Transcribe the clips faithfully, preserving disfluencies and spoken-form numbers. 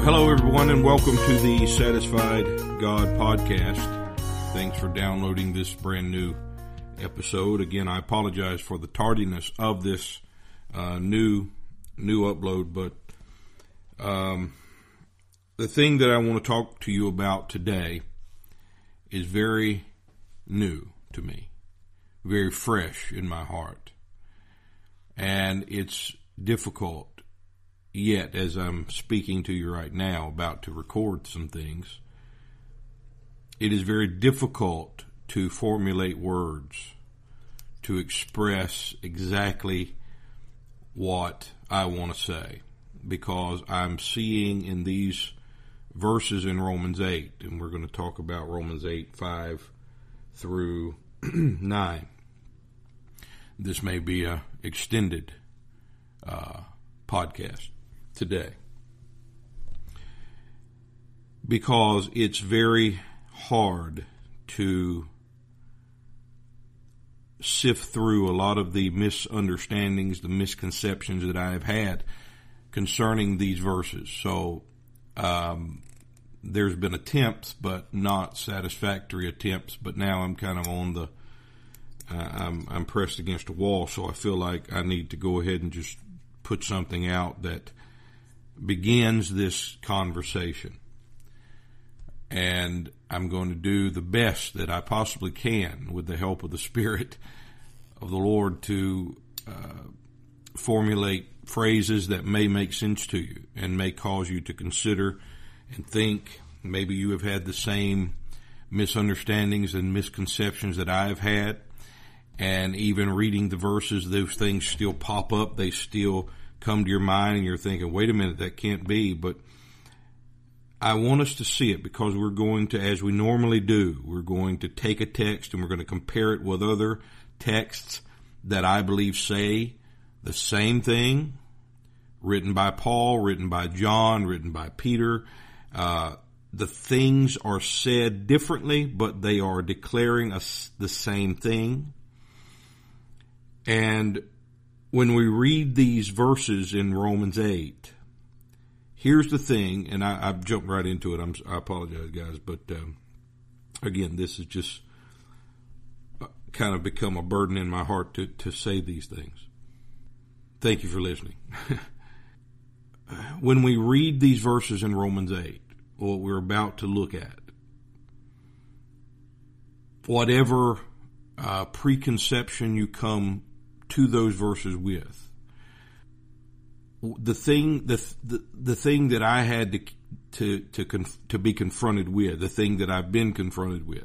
Hello, everyone, and welcome to the Satisfied God podcast. Thanks for downloading this brand new episode. Again, I apologize for the tardiness of this uh, new new upload, but um, the thing that I want to talk to you about today is very new to me, very fresh in my heart, and it's difficult. Yet, as I'm speaking to you right now, about to record some things, it is very difficult to formulate words to express exactly what I want to say, because I'm seeing in these verses in Romans eight, and we're going to talk about Romans eight, five through nine. This may be a extended uh, podcast today, because it's very hard to sift through a lot of the misunderstandings, the misconceptions that I have had concerning these verses. So um, there's been attempts, but not satisfactory attempts. But now I'm kind of on the, uh, I'm, I'm pressed against a wall, so I feel like I need to go ahead and just put something out that begins this conversation. And I'm going to do the best that I possibly can with the help of the Spirit of the Lord to uh, formulate phrases that may make sense to you and may cause you to consider and think. Maybe you have had the same misunderstandings and misconceptions that I have had, and even reading the verses, those things still pop up. They still come to your mind, and you're thinking, wait a minute, that can't be. But I want us to see it, because we're going to, as we normally do, we're going to take a text and we're going to compare it with other texts that I believe say the same thing, written by Paul, written by John, written by Peter. Uh, the things are said differently, but they are declaring us the same thing. And when we read these verses in Romans eight, here's the thing, and I, I've jumped right into it. I'm, I apologize, guys, but um, again, this has just kind of become a burden in my heart to, to say these things. Thank you for listening. When we read these verses in Romans eight, what we're about to look at, whatever uh, preconception you come to those verses with, the thing, the the, the thing that I had to to to conf, to be confronted with, the thing that I've been confronted with,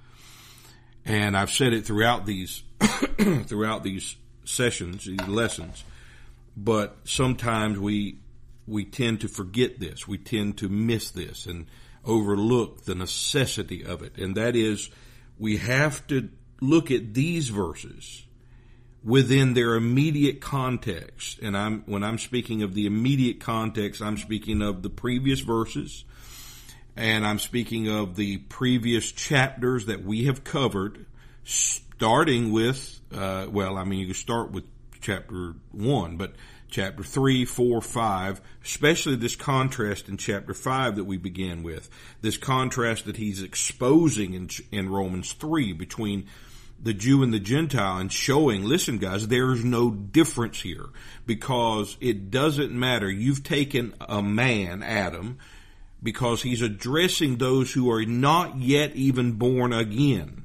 and I've said it throughout these throughout these sessions, these lessons, but sometimes we we tend to forget this, we tend to miss this, and overlook the necessity of it, and that is, we have to look at these verses within their immediate context. And I'm when I'm speaking of the immediate context, I'm speaking of the previous verses, and I'm speaking of the previous chapters that we have covered, starting with, uh, well, I mean, you can start with chapter one, but chapter three, four, five, especially this contrast in chapter five that we began with, this contrast that he's exposing in, in Romans three between the Jew and the Gentile, and showing, listen guys, there's no difference here, because it doesn't matter. You've taken a man, Adam, because he's addressing those who are not yet even born again.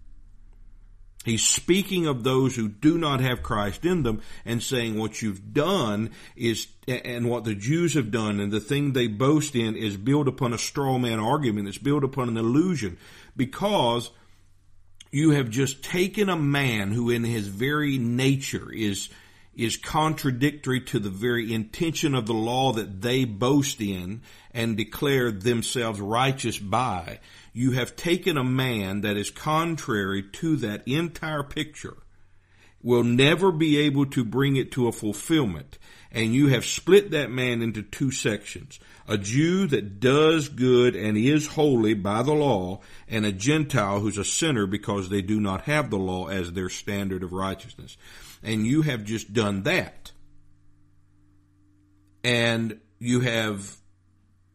He's speaking of those who do not have Christ in them, and saying what you've done is, and what the Jews have done, and the thing they boast in, is built upon a straw man argument. It's built upon an illusion, because you have just taken a man who in his very nature is is contradictory to the very intention of the law that they boast in and declare themselves righteous by. You have taken a man that is contrary to that entire picture, will never be able to bring it to a fulfillment, and you have split that man into two sections. A Jew that does good and is holy by the law, and a Gentile who's a sinner because they do not have the law as their standard of righteousness. And you have just done that. And you have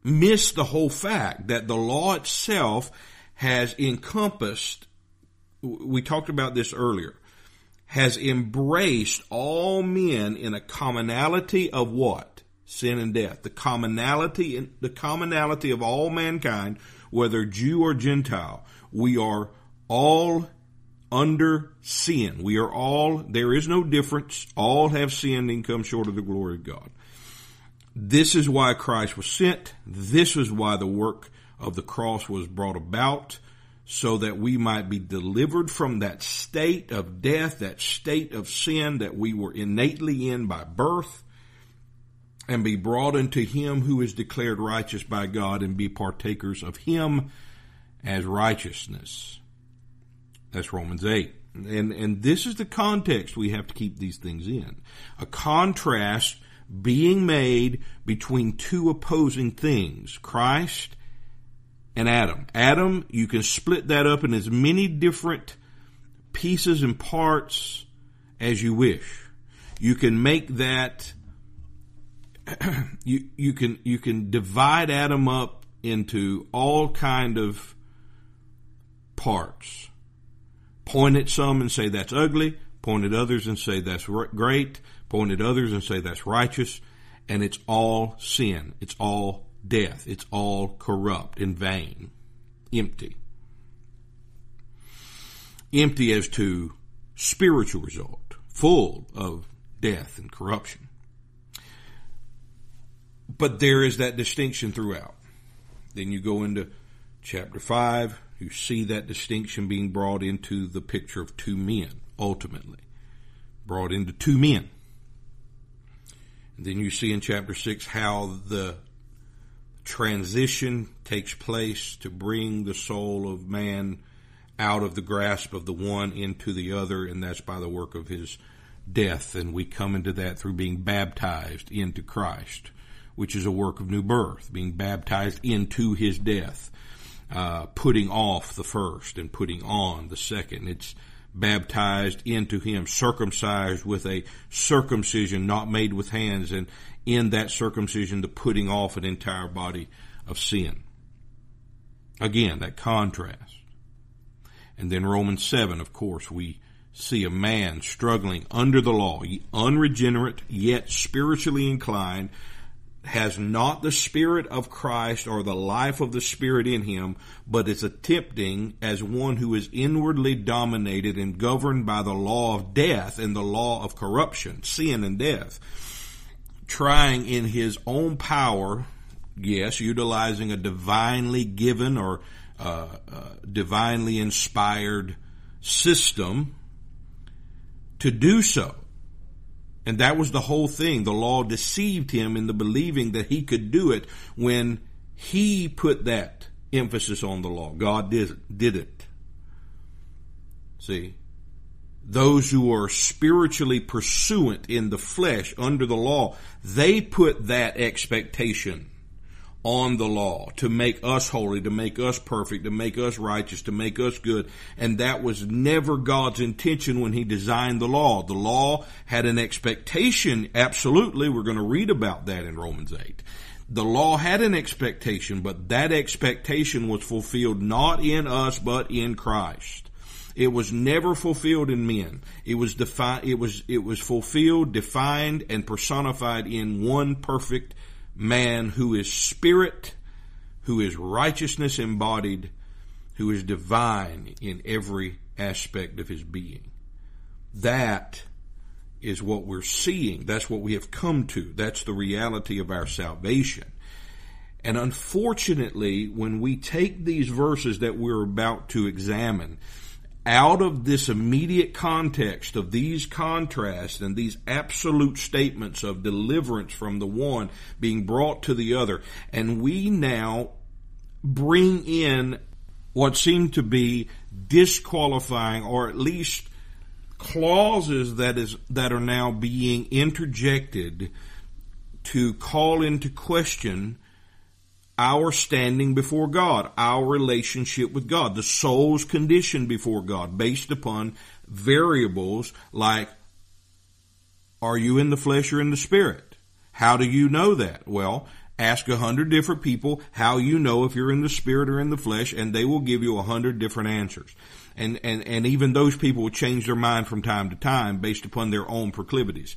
miss the whole fact that the law itself has encompassed, we talked about this earlier, has embraced all men in a commonality of what? Sin and death. The commonality, the commonality of all mankind, whether Jew or Gentile, we are all under sin. We are all, there is no difference. All have sinned and come short of the glory of God. This is why Christ was sent. This is why the work of the cross was brought about, so that we might be delivered from that state of death, that state of sin that we were innately in by birth, and be brought into Him who is declared righteous by God, and be partakers of Him as righteousness. That's Romans eight. And, and this is the context we have to keep these things in. A contrast being made between two opposing things, Christ and Adam. Adam, you can split that up in as many different pieces and parts as you wish. You can make that, you, you can, you can divide Adam up into all kind of parts. Point at some and say that's ugly, point at others and say that's great, point at others and say that's righteous, and it's all sin. It's all death. It's all corrupt and vain, empty. Empty as to spiritual result, full of death and corruption. But there is that distinction throughout. Then you go into chapter five, you see that distinction being brought into the picture of two men, ultimately. Brought into two men. And then you see in chapter six how the transition takes place to bring the soul of man out of the grasp of the one into the other, and that's by the work of his death. And we come into that through being baptized into Christ, which is a work of new birth, being baptized into his death, uh, putting off the first and putting on the second. It's baptized into him, circumcised with a circumcision not made with hands, and in that circumcision the putting off an entire body of sin. Again, that contrast. And then Romans seven, of course, we see a man struggling under the law, unregenerate, yet spiritually inclined, has not the Spirit of Christ or the life of the Spirit in him, but is attempting as one who is inwardly dominated and governed by the law of death and the law of corruption, sin and death, trying in his own power, yes, utilizing a divinely given or uh, uh, divinely inspired system to do so. And that was the whole thing. The law deceived him into believing that he could do it when he put that emphasis on the law. God did, did it. See? Those who are spiritually pursuant in the flesh under the law, they put that expectation on the law to make us holy, to make us perfect, to make us righteous, to make us good. And that was never God's intention when he designed the law. The law had an expectation, absolutely. We're going to read about that in Romans eight. The law had an expectation, but that expectation was fulfilled not in us, but in Christ. It was never fulfilled in men. It was defi- it was, it was fulfilled, defined, and personified in one perfect man who is spirit, who is righteousness embodied, who is divine in every aspect of his being. That is what we're seeing. That's what we have come to. That's the reality of our salvation. And unfortunately, when we take these verses that we're about to examine out of this immediate context of these contrasts and these absolute statements of deliverance from the one being brought to the other, and we now bring in what seem to be disqualifying, or at least clauses that is that are now being interjected to call into question our standing before God, our relationship with God, the soul's condition before God, based upon variables like, are you in the flesh or in the spirit? How do you know that? Well, Ask a hundred different people how you know if you're in the spirit or in the flesh, and they will give you a hundred different answers. And, and, and even those people will change their mind from time to time based upon their own proclivities.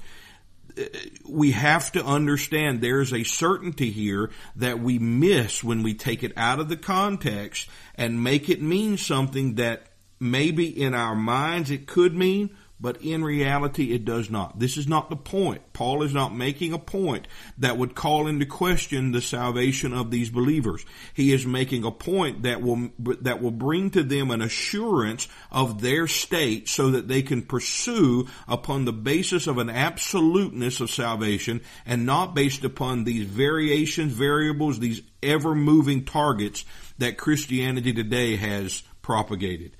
We have to understand there's a certainty here that we miss when we take it out of the context and make it mean something that maybe in our minds it could mean, but in reality it does not. This is not the point. Paul is not making a point that would call into question the salvation of these believers. He is making a point that will that will bring to them an assurance of their state so that they can pursue upon the basis of an absoluteness of salvation and not based upon these variations, variables, these ever-moving targets that Christianity today has propagated.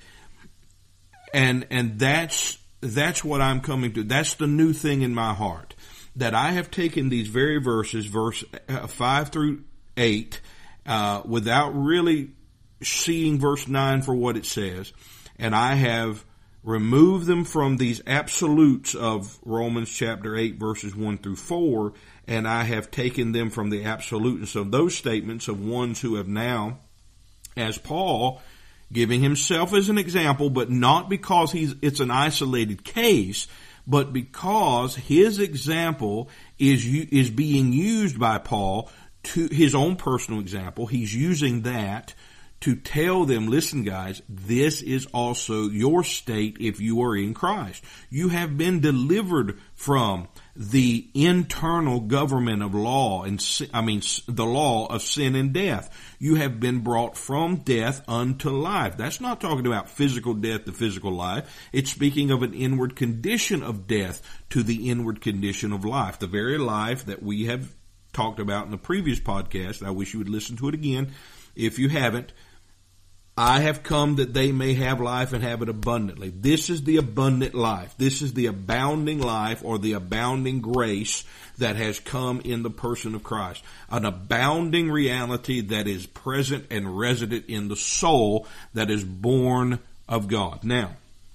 And and that's That's what I'm coming to. That's the new thing in my heart. That I have taken these very verses, verse five through eight, uh, without really seeing verse nine for what it says, and I have removed them from these absolutes of Romans chapter eight, verses one through four, and I have taken them from the absoluteness of those statements of ones who have now, as Paul, giving himself as an example, but not because he's it's an isolated case, but because his example is is being used by Paul to his own personal example. He's using that to tell them, listen guys, this is also your state if you are in Christ. You have been delivered from the internal government of law and I mean the law of sin and death. You have been brought from death unto life. That's not talking about physical death to physical life. It's speaking of an inward condition of death to the inward condition of life. The very life that we have talked about in the previous podcast. I wish you would listen to it again if you haven't. I have come that they may have life and have it abundantly. This is the abundant life. This is the abounding life or the abounding grace that has come in the person of Christ. An abounding reality that is present and resident in the soul that is born of God. Now,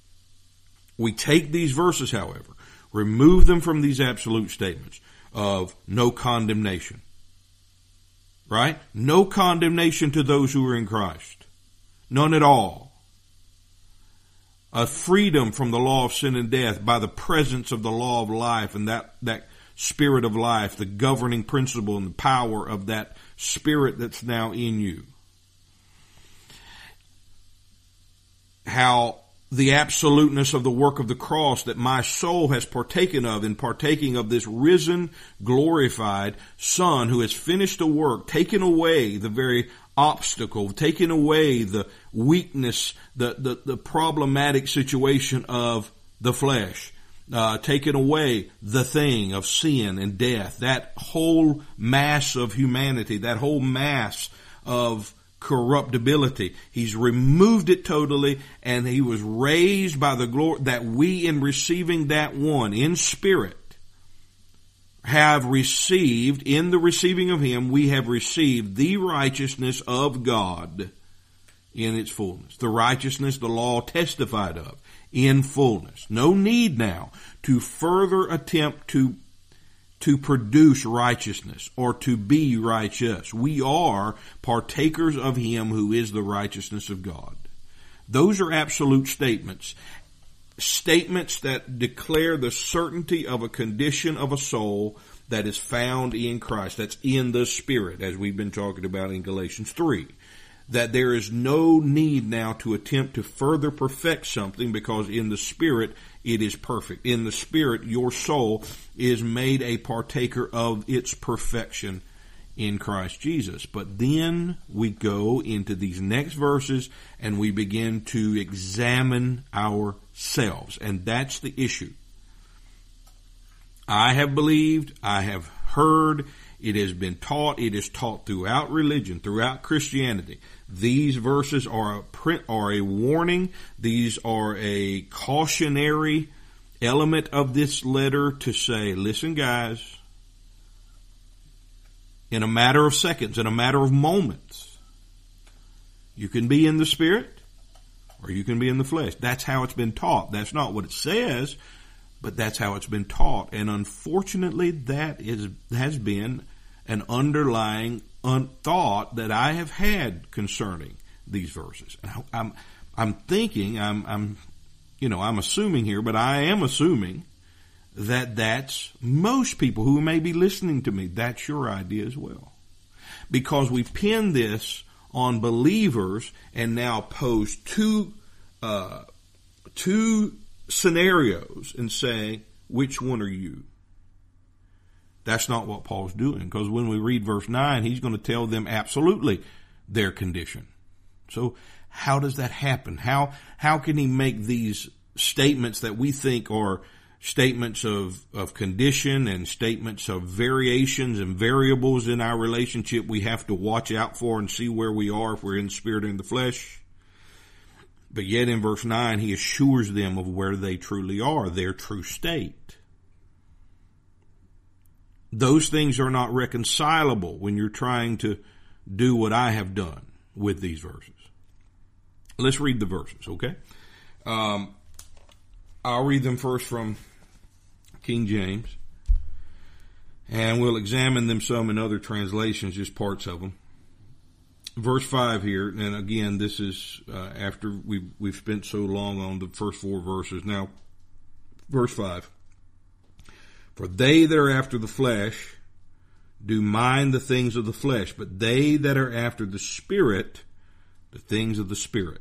we take these verses, however, remove them from these absolute statements of no condemnation. Right? No condemnation to those who are in Christ. None at all. A freedom from the law of sin and death by the presence of the law of life and that, that spirit of life, the governing principle and the power of that spirit that's now in you. How the absoluteness of the work of the cross that my soul has partaken of in partaking of this risen, glorified Son who has finished the work, taken away the very obstacle, taking away the weakness, the, the, the problematic situation of the flesh, uh, taking away the thing of sin and death, that whole mass of humanity, that whole mass of corruptibility. He's removed it totally, and he was raised by the glory that we, in receiving that one in spirit, have received, in the receiving of him, we have received the righteousness of God in its fullness. The righteousness the law testified of in fullness. No need now to further attempt to, to produce righteousness or to be righteous. We are partakers of him who is the righteousness of God. Those are absolute statements. Statements that declare the certainty of a condition of a soul that is found in Christ, that's in the Spirit, as we've been talking about in Galatians three. That there is no need now to attempt to further perfect something because in the Spirit it is perfect. In the Spirit your soul is made a partaker of its perfection in Christ Jesus. But then we go into these next verses and we begin to examine ourselves. And that's the issue. I have believed, I have heard, it has been taught, it is taught throughout religion, throughout Christianity. These verses are a print, are a warning. These are a cautionary element of this letter to say, listen guys, in a matter of seconds, in a matter of moments, you can be in the Spirit or you can be in the flesh. That's how it's been taught. That's not what it says, but that's how it's been taught. And unfortunately, that is has been an underlying un- thought that I have had concerning these verses. And I, I'm, I'm thinking, I'm, I'm, you know, I'm assuming here, but I am assuming that that's most people who may be listening to me. That's your idea as well. Because we pin this on believers and now pose two, uh, two scenarios and say, which one are you? That's not what Paul's doing, because when we read verse nine, he's going to tell them absolutely their condition. So how does that happen? How, how can he make these statements that we think are statements of, of condition and statements of variations and variables in our relationship we have to watch out for and see where we are if we're in the spirit or in the flesh? But yet in verse nine, he assures them of where they truly are, their true state. Those things are not reconcilable when you're trying to do what I have done with these verses. Let's read the verses, okay? Um, I'll read them first from King James, and we'll examine them some in other translations, just parts of them. Verse five here, and again, this is uh, after we've, we've spent so long on the first four verses. Now, verse five. For they that are after the flesh do mind the things of the flesh, but they that are after the Spirit, the things of the Spirit.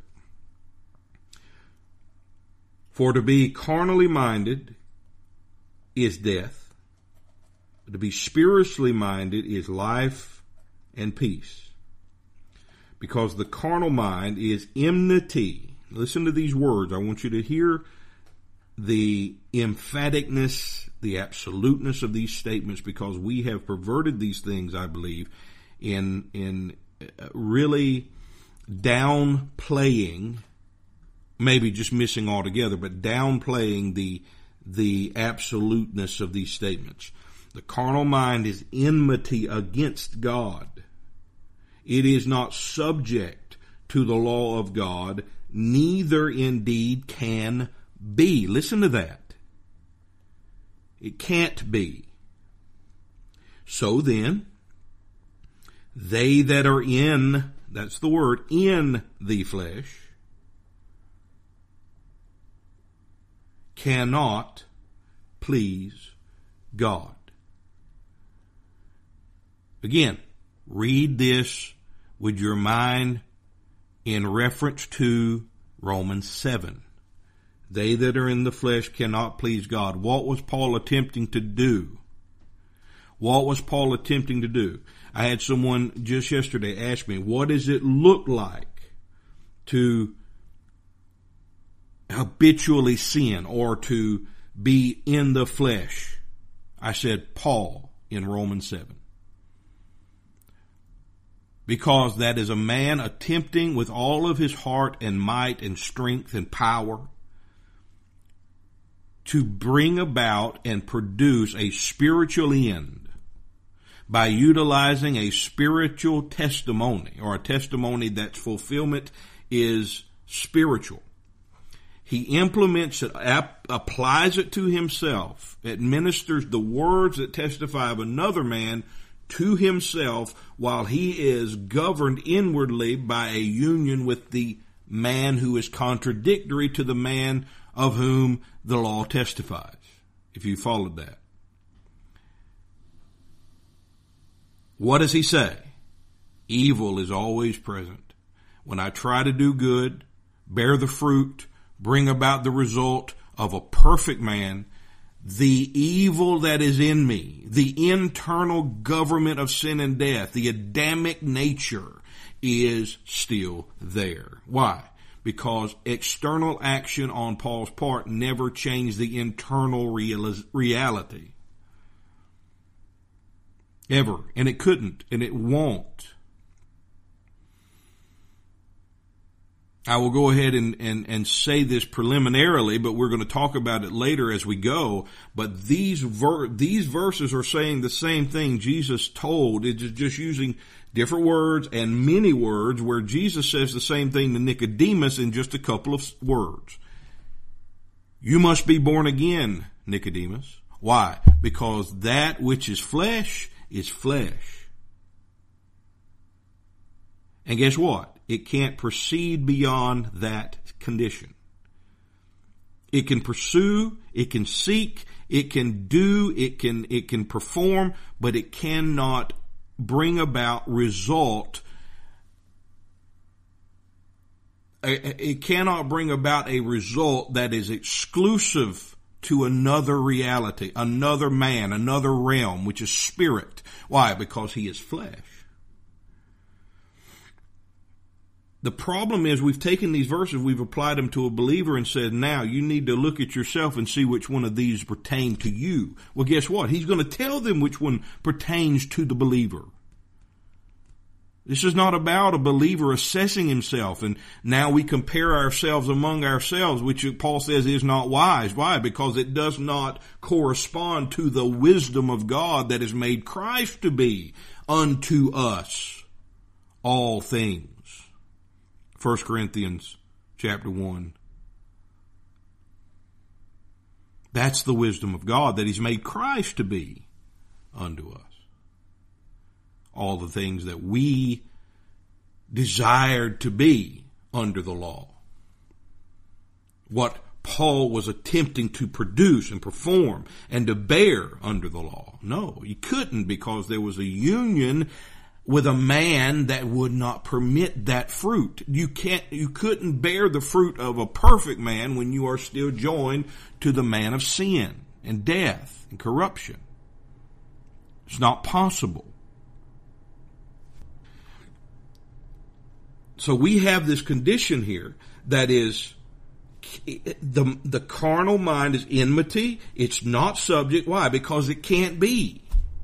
For to be carnally minded is death, but to be spiritually minded is life and peace. Because the carnal mind is enmity. Listen to these words. I want you to hear the emphaticness, the absoluteness of these statements, because we have perverted these things, I believe, in in really downplaying, maybe just missing altogether, but downplaying the the absoluteness of these statements. The carnal mind is enmity against God. It is not subject to the law of God, neither indeed can be. Listen to that. It can't be. So then, they that are in, that's the word, in the flesh, cannot please God. Again, read this with your mind in reference to Romans seven. They that are in the flesh cannot please God. What was Paul attempting to do? What was Paul attempting to do? I had someone just yesterday ask me, what does it look like to habitually sin or to be in the flesh? I said, Paul in Romans seven. Because that is a man attempting with all of his heart and might and strength and power to bring about and produce a spiritual end by utilizing a spiritual testimony, or a testimony that's fulfillment is spiritual. He implements it, ap- applies it to himself, administers the words that testify of another man to himself, while he is governed inwardly by a union with the man who is contradictory to the man of whom the law testifies, if you followed that. What does he say? Evil is always present. When I try to do good, bear the fruit, bring about the result of a perfect man, the evil that is in me, the internal government of sin and death, the Adamic nature is still there. Why? Because external action on Paul's part never changed the internal reali- reality. Ever. And it couldn't, and it won't. I will go ahead and, and, and say this preliminarily, but we're going to talk about it later as we go. But these ver- these verses are saying the same thing Jesus told. It's just using different words and many words, where Jesus says the same thing to Nicodemus in just a couple of words. You must be born again, Nicodemus. Why? Because that which is flesh is flesh. And guess what? It can't proceed beyond that condition. It can pursue, it can seek, it can do, it can, it can perform, but it cannot bring about result. It cannot bring about a result that is exclusive to another reality, another man, another realm, which is spirit. Why? Because he is flesh. The problem is we've taken these verses, we've applied them to a believer and said, now you need to look at yourself and see which one of these pertain to you. Well, guess what? He's going to tell them which one pertains to the believer. This is not about a believer assessing himself, and now we compare ourselves among ourselves, which Paul says is not wise. Why? Because it does not correspond to the wisdom of God that has made Christ to be unto us all things. First Corinthians chapter one. That's the wisdom of God, that he's made Christ to be unto us. All the things that we desired to be under the law. What Paul was attempting to produce and perform and to bear under the law. No, he couldn't, because there was a union with a man that would not permit that fruit. You can't, you couldn't bear the fruit of a perfect man when you are still joined to the man of sin and death and corruption. It's not possible. So we have this condition here that is, the, the carnal mind is enmity. It's not subject. Why? Because it can't be.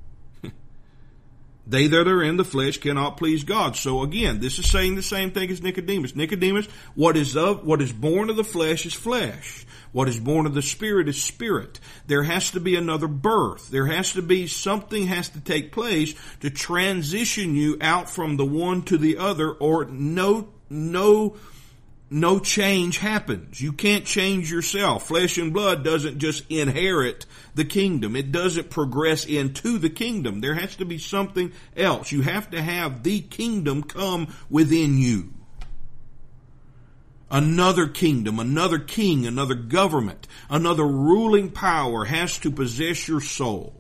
They that are in the flesh cannot please God. So again, this is saying the same thing as Nicodemus. Nicodemus, what is of, what is born of the flesh is flesh. What is born of the Spirit is spirit. There has to be another birth. There has to be, something has to take place to transition you out from the one to the other, or no, no, no change happens. You can't change yourself. Flesh and blood doesn't just inherit the kingdom. It doesn't progress into the kingdom. There has to be something else. You have to have the kingdom come within you. Another kingdom, another king, another government, another ruling power has to possess your soul.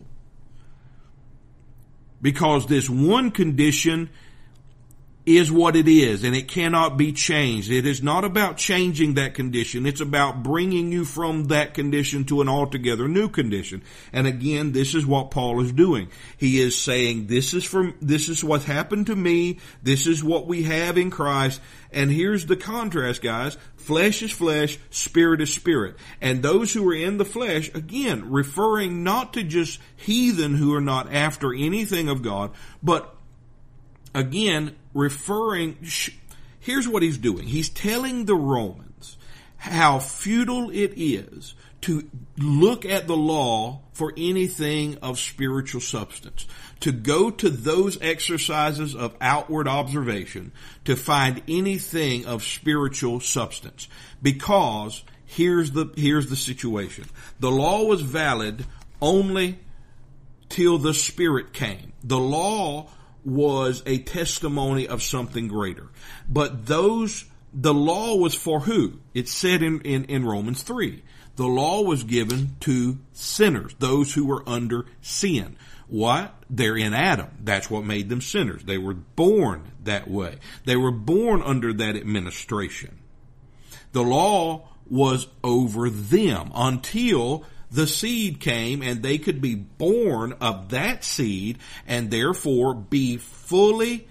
Because this one condition is what it is, and it cannot be changed. It is not about changing that condition. It's about bringing you from that condition to an altogether new condition. And again, this is what Paul is doing. He is saying, this is from, this is what happened to me. This is what we have in Christ. And here's the contrast, guys. Flesh is flesh, spirit is spirit. And those who are in the flesh, again, referring not to just heathen who are not after anything of God, but again, referring, here's what he's doing. He's telling the Romans how futile it is to look at the law for anything of spiritual substance, to go to those exercises of outward observation to find anything of spiritual substance. Because here's the, here's the situation. The law was valid only till the Spirit came. The law was a testimony of something greater. But those, the law was for who? It's said in, in, in Romans three. The law was given to sinners, those who were under sin. What? They're in Adam. That's what made them sinners. They were born that way. They were born under that administration. The law was over them until the seed came, and they could be born of that seed and therefore be fully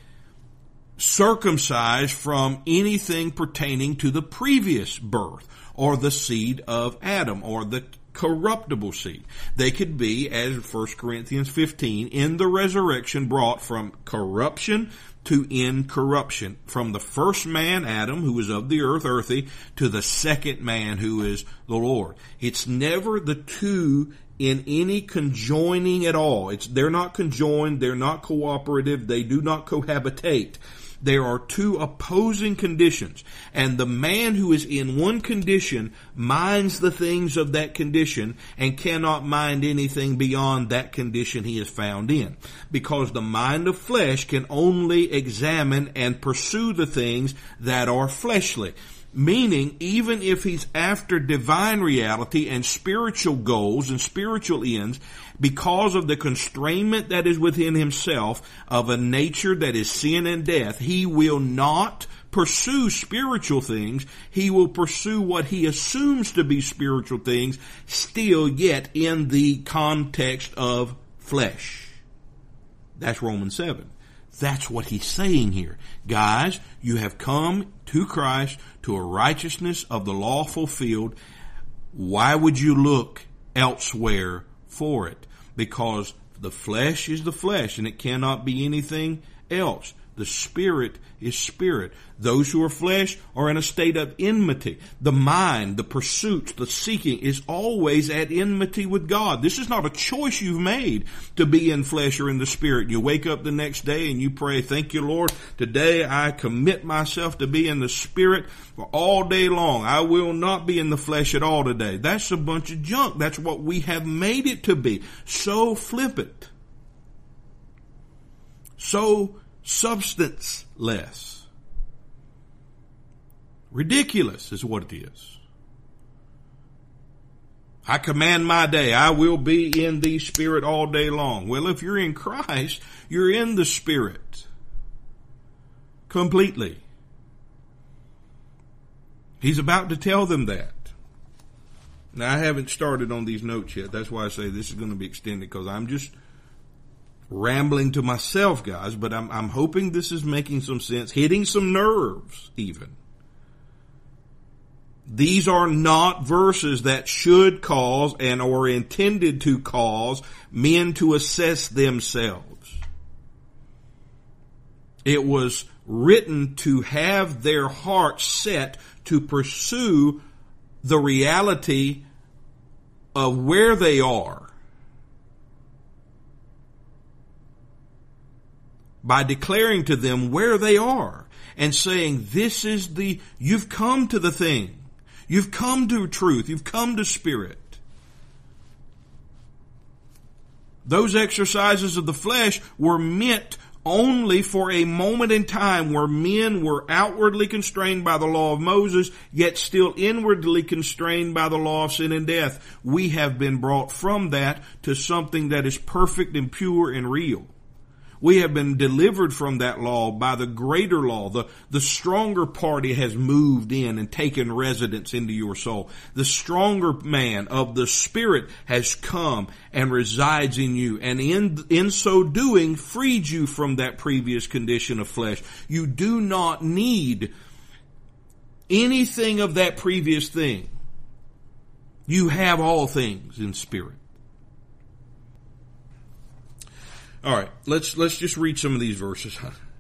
circumcised from anything pertaining to the previous birth or the seed of Adam or the corruptible seed. They could be, as First Corinthians fifteen, in the resurrection brought from corruption to incorruption, from the first man, Adam, who was of the earth, earthy, to the second man, who is the Lord. It's never the two in any conjoining at all. It's, they're not conjoined, they're not cooperative, they do not cohabitate. there are two opposing conditions. And the man who is in one condition minds the things of that condition and cannot mind anything beyond that condition he is found in. Because the mind of flesh can only examine and pursue the things that are fleshly. Meaning, even if he's after divine reality and spiritual goals and spiritual ends, because of the constrainment that is within himself of a nature that is sin and death, he will not pursue spiritual things. He will pursue what he assumes to be spiritual things, still yet in the context of flesh. That's Romans seven. That's what he's saying here. Guys, you have come to Christ, to a righteousness of the law fulfilled. Why would you look elsewhere for it? Because the flesh is the flesh, and it cannot be anything else. The spirit is spirit. Those who are flesh are in a state of enmity. The mind, the pursuit, the seeking is always at enmity with God. This is not a choice you've made to be in flesh or in the spirit. You wake up the next day and you pray, thank you, Lord. Today I commit myself to be in the spirit for all day long. I will not be in the flesh at all today. That's a bunch of junk. That's what we have made it to be. So flippant. So substance-less. Ridiculous is what it is. I command my day. I will be in the Spirit all day long. Well, if you're in Christ, you're in the Spirit. Completely. He's about to tell them that. Now, I haven't started on these notes yet. That's why I say this is going to be extended, because I'm just rambling to myself, guys, but I'm, I'm hoping this is making some sense, hitting some nerves even. These are not verses that should cause and or intended to cause men to assess themselves. It was written to have their hearts set to pursue the reality of where they are, by declaring to them where they are and saying, this is the, you've come to the thing. You've come to truth. You've come to spirit. Those exercises of the flesh were meant only for a moment in time where men were outwardly constrained by the law of Moses, yet still inwardly constrained by the law of sin and death. We have been brought from that to something that is perfect and pure and real. We have been delivered from that law by the greater law. The, the stronger party has moved in and taken residence into your soul. The stronger man of the Spirit has come and resides in you, and in, in so doing freed you from that previous condition of flesh. You do not need anything of that previous thing. You have all things in spirit. All right, let's let's just read some of these verses.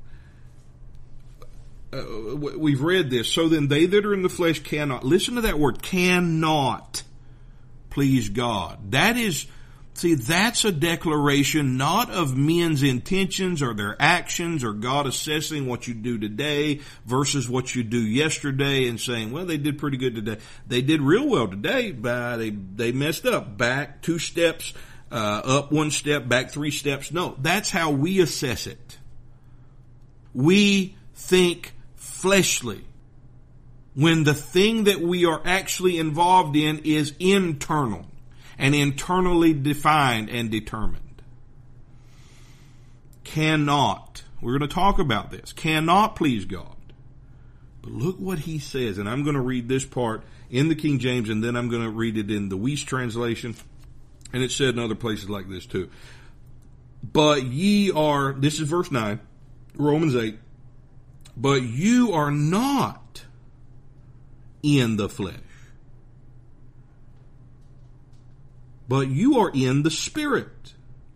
Uh, we've read this. So then they that are in the flesh cannot, listen to that word, cannot please God. That is, see, that's a declaration not of men's intentions or their actions or God assessing what you do today versus what you do yesterday and saying, well, they did pretty good today. They did real well today, but they, they messed up. Back two steps. Uh, up one step, back three steps. No, that's how we assess it. We think fleshly when the thing that we are actually involved in is internal and internally defined and determined. Cannot. We're going to talk about this. Cannot please God. But look what he says, and I'm going to read this part in the King James, and then I'm going to read it in the Weiss translation. And it's said in other places like this too. But ye are, this is verse nine, Romans eight. But you are not in the flesh, but you are in the Spirit.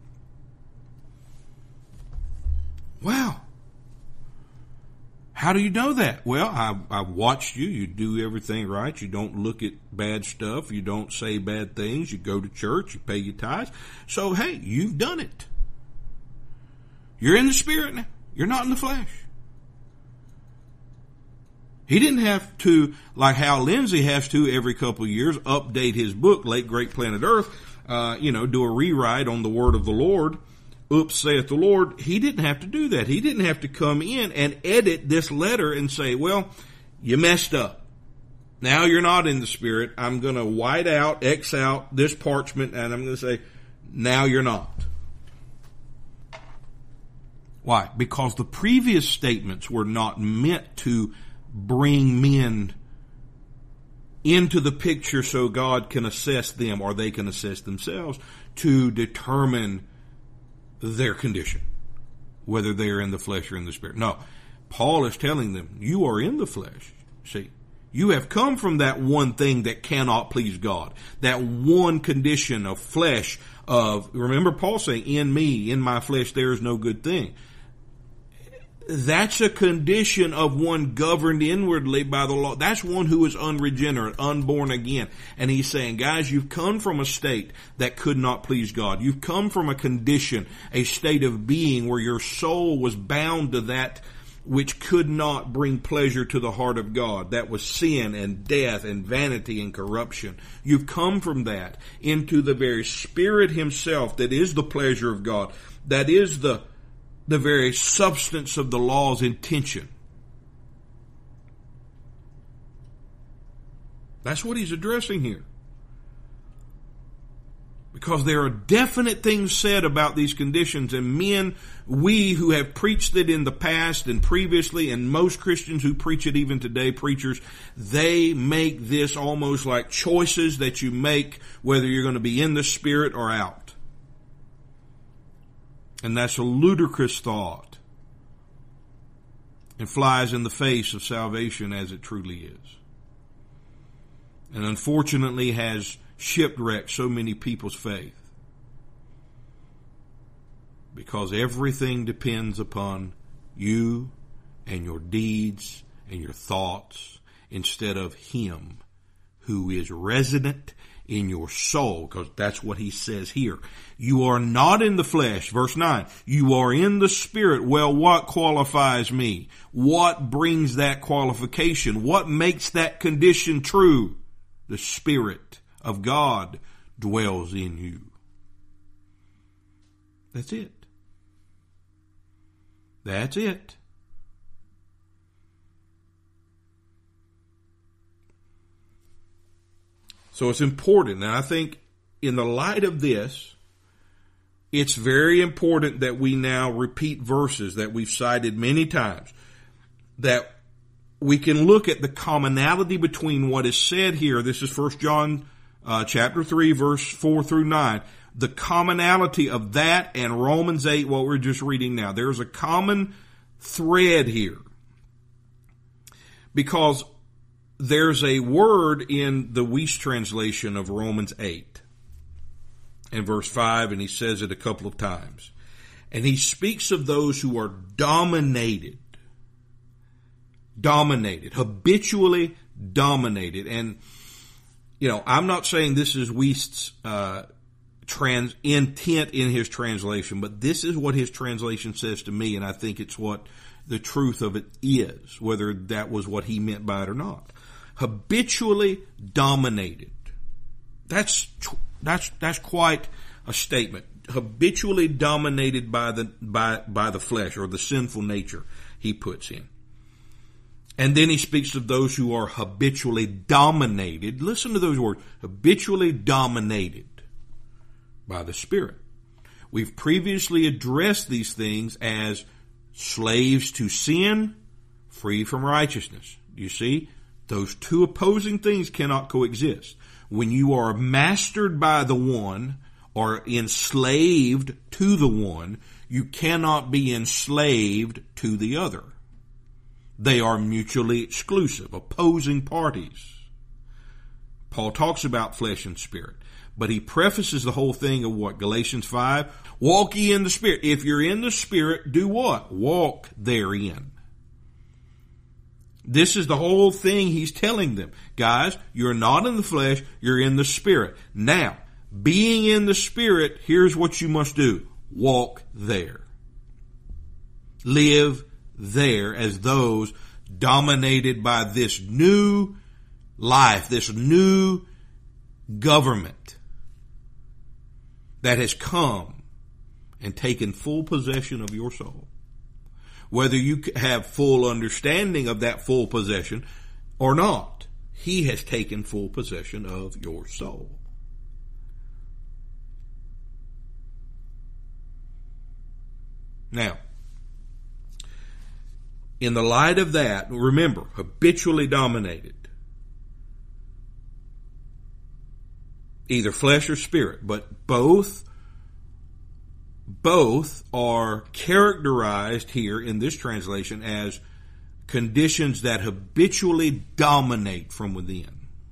Wow. How do you know that? Well, I, I watched you. You do everything right. You don't look at bad stuff. You don't say bad things. You go to church. You pay your tithes. So, hey, you've done it. You're in the Spirit now. You're not in the flesh. He didn't have to, like Hal Lindsey has to every couple of years, update his book, Late Great Planet Earth, uh, you know, do a rewrite on the word of the Lord. Oops, saith the Lord. He didn't have to do that. He didn't have to come in and edit this letter and say, well, you messed up. Now you're not in the Spirit. I'm going to white out, X out this parchment, and I'm going to say, now you're not. Why? Because the previous statements were not meant to bring men into the picture so God can assess them or they can assess themselves to determine their condition, whether they're in the flesh or in the Spirit. No, Paul is telling them, you are in the flesh. See, you have come from that one thing that cannot please God, that one condition of flesh of, remember Paul saying, in me, in my flesh, there is no good thing. That's a condition of one governed inwardly by the law. That's one who is unregenerate, unborn again. And he's saying, guys, you've come from a state that could not please God. You've come from a condition, a state of being where your soul was bound to that which could not bring pleasure to the heart of God. That was sin and death and vanity and corruption. You've come from that into the very Spirit Himself that is the pleasure of God, that is the the very substance of the law's intention. That's what he's addressing here. Because there are definite things said about these conditions, and men, we who have preached it in the past and previously, and most Christians who preach it even today, preachers, they make this almost like choices that you make whether you're going to be in the Spirit or out. And that's a ludicrous thought and flies in the face of salvation as it truly is. And unfortunately has shipwrecked so many people's faith. Because everything depends upon you and your deeds and your thoughts instead of Him who is resident in your soul, because that's what he says here. You are not in the flesh, verse nine. You are in the Spirit. Well, what qualifies me? What brings that qualification? What makes that condition true? The Spirit of God dwells in you. That's it. That's it. So it's important, and I think in the light of this, it's very important that we now repeat verses that we've cited many times, that we can look at the commonality between what is said here. This is First John uh, chapter three, verse four through nine. The commonality of that and Romans eight, what we're just reading now. There's a common thread here. Because there's a word in the Weiss translation of Romans eight in verse five, and he says it a couple of times. And he speaks of those who are dominated, dominated, habitually dominated. And, you know, I'm not saying this is Weiss's uh, trans intent in his translation, but this is what his translation says to me, and I think it's what the truth of it is, whether that was what he meant by it or not. Habitually dominated. That's that's that's quite a statement. Habitually dominated by the by by the flesh or the sinful nature, he puts in. And then he speaks of those who are habitually dominated. Listen to those words. Habitually dominated by the Spirit. We've previously addressed these things as slaves to sin, free from righteousness. You see? Those two opposing things cannot coexist. When you are mastered by the one or enslaved to the one, you cannot be enslaved to the other. They are mutually exclusive, opposing parties. Paul talks about flesh and spirit, but he prefaces the whole thing of what? Galatians five, walk ye in the Spirit. If you're in the Spirit, do what? Walk therein. This is the whole thing he's telling them. Guys, you're not in the flesh, you're in the Spirit. Now, being in the Spirit, here's what you must do. Walk there. Live there as those dominated by this new life, this new government that has come and taken full possession of your soul. Whether you have full understanding of that full possession or not, he has taken full possession of your soul. Now, in the light of that, remember, habitually dominated, either flesh or spirit, but both both are characterized here in this translation as conditions that habitually dominate from within.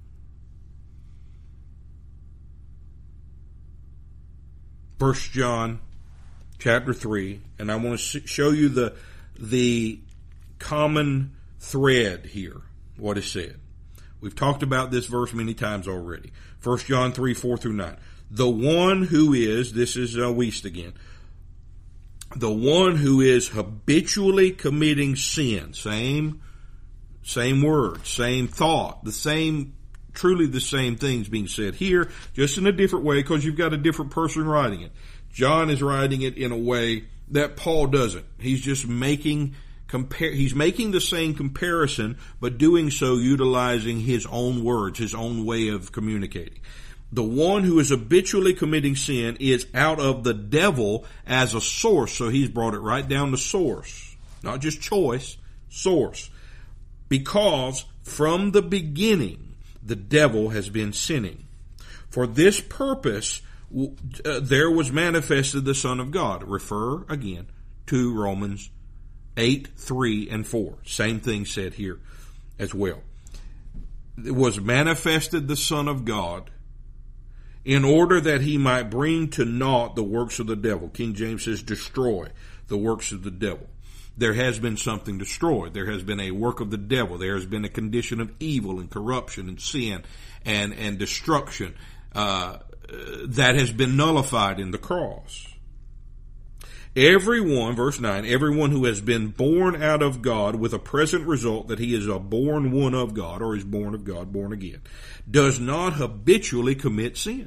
First John chapter three, and I want to show you the the common thread here, what is said. We've talked about this verse many times already. First John three, four through nine. The one who is, this is uh, Wuest again, the one who is habitually committing sin, same, same word, same thought, the same, truly the same things being said here, just in a different way because you've got a different person writing it. John is writing it in a way that Paul doesn't. He's just making compare. He's making the same comparison, but doing so utilizing his own words, his own way of communicating. The one who is habitually committing sin is out of the devil as a source. So he's brought it right down to source, not just choice, source. Because from the beginning, the devil has been sinning. For this purpose, uh, there was manifested the Son of God. Refer again to Romans eight, three, and four. Same thing said here as well. It was manifested the Son of God in order that he might bring to naught the works of the devil. King James says destroy the works of the devil. There has been something destroyed. There has been a work of the devil. There has been a condition of evil and corruption and sin and, and destruction uh, that has been nullified in the cross. Everyone, verse nine, everyone who has been born out of God with a present result that he is a born one of God, or is born of God, born again, does not habitually commit sin.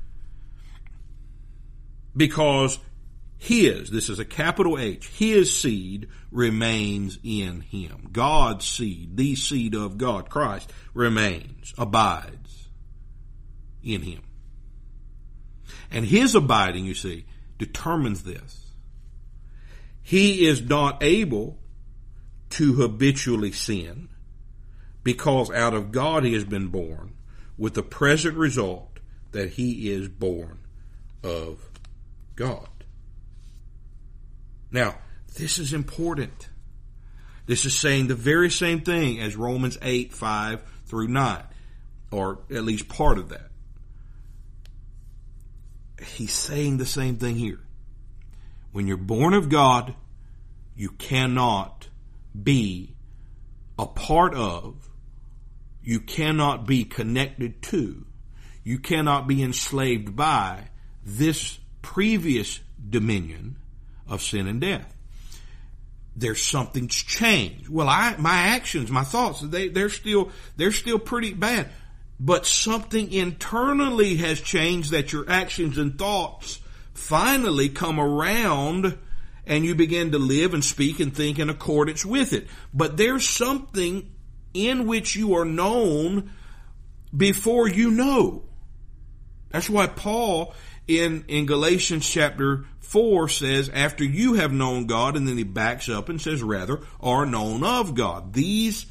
Because his, this is a capital H, his seed remains in him. God's seed, the seed of God, Christ, remains, abides in him. And his abiding, you see, determines this. He is not able to habitually sin because out of God he has been born, with the present result that he is born of God. Now, this is important. This is saying the very same thing as Romans eight, five through nine, or at least part of that. He's saying the same thing here. When you're born of God, you cannot be a part of, you cannot be connected to, you cannot be enslaved by this previous dominion of sin and death. There's something's changed. Well, I, my actions, my thoughts, they, they're still, they're still pretty bad. But something internally has changed that your actions and thoughts finally come around and you begin to live and speak and think in accordance with it. But there's something in which you are known before you know. That's why Paul in, in Galatians chapter four says, after you have known God, and then he backs up and says, rather, are known of God. These,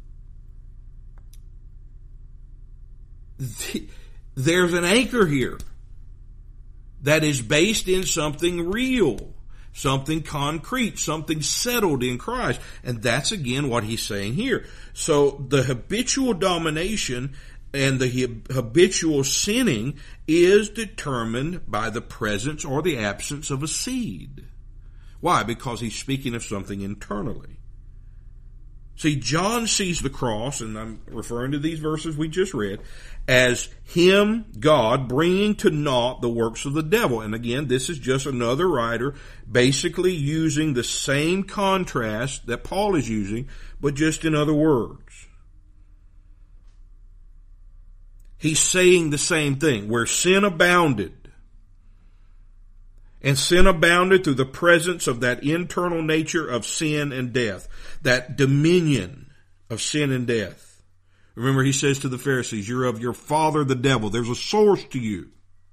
the, there's an anchor here that is based in something real, something concrete, something settled in Christ. And that's again what he's saying here. So the habitual domination and the habitual sinning is determined by the presence or the absence of a seed. Why? Because he's speaking of something internally. See, John sees the cross, and I'm referring to these verses we just read, as him, God, bringing to naught the works of the devil. And again, this is just another writer basically using the same contrast that Paul is using, but just in other words. He's saying the same thing. Where sin abounded, and sin abounded through the presence of that internal nature of sin and death, that dominion of sin and death. Remember, he says to the Pharisees, you're of your father the devil. There's a source to you.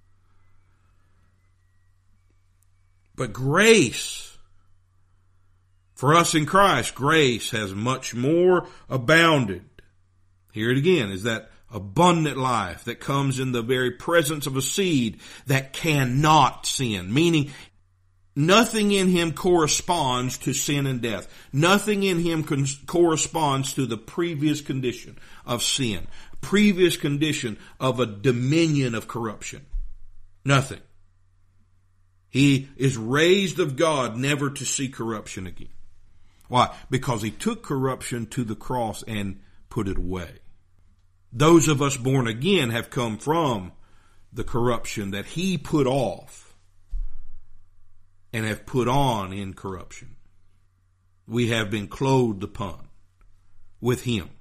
But grace, for us in Christ, grace has much more abounded. Hear it again, is that abundant life that comes in the very presence of a seed that cannot sin. Meaning, nothing in him corresponds to sin and death. Nothing in him con- corresponds to the previous condition of sin. Previous condition of a dominion of corruption. Nothing. He is raised of God never to see corruption again. Why? Because he took corruption to the cross and put it away. Those of us born again have come from the corruption that he put off and have put on in corruption. We have been clothed upon with him.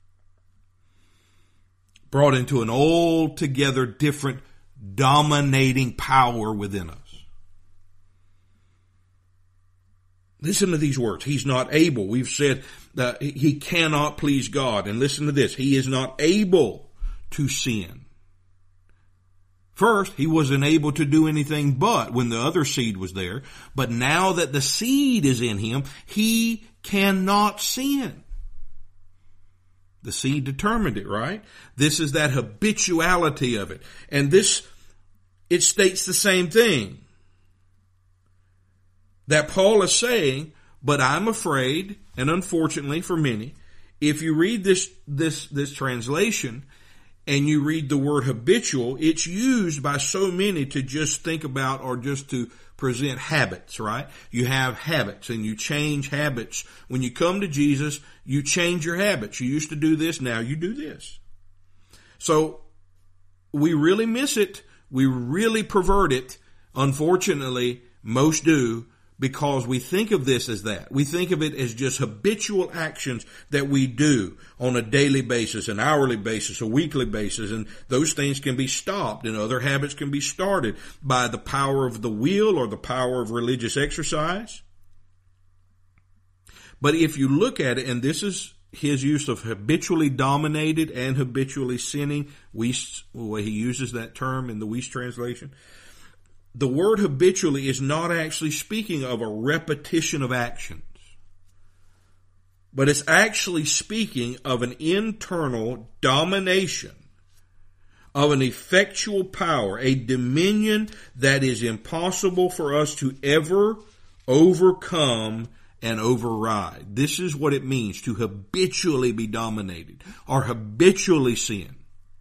Brought into an altogether different dominating power within us. Listen to these words. He's not able. We've said that he cannot please God. And listen to this. He is not able to sin. First, he wasn't able to do anything but when the other seed was there. But now that the seed is in him, he cannot sin. The seed determined it, right? This is that habituality of it. And this, it states the same thing that Paul is saying, but I'm afraid, and unfortunately for many, if you read this, this, this translation and you read the word habitual, it's used by so many to just think about or just to present habits, right? You have habits and you change habits. When you come to Jesus, you change your habits. You used to do this, now you do this. So we really miss it. We really pervert it. Unfortunately, most do. Because we think of this as that. We think of it as just habitual actions that we do on a daily basis, an hourly basis, a weekly basis. And those things can be stopped and other habits can be started by the power of the will or the power of religious exercise. But if you look at it, and this is his use of habitually dominated and habitually sinning, Wuest, well, he uses that term in the Wuest translation. The word habitually is not actually speaking of a repetition of actions, but it's actually speaking of an internal domination of an effectual power, a dominion that is impossible for us to ever overcome and override. This is what it means to habitually be dominated or habitually sin.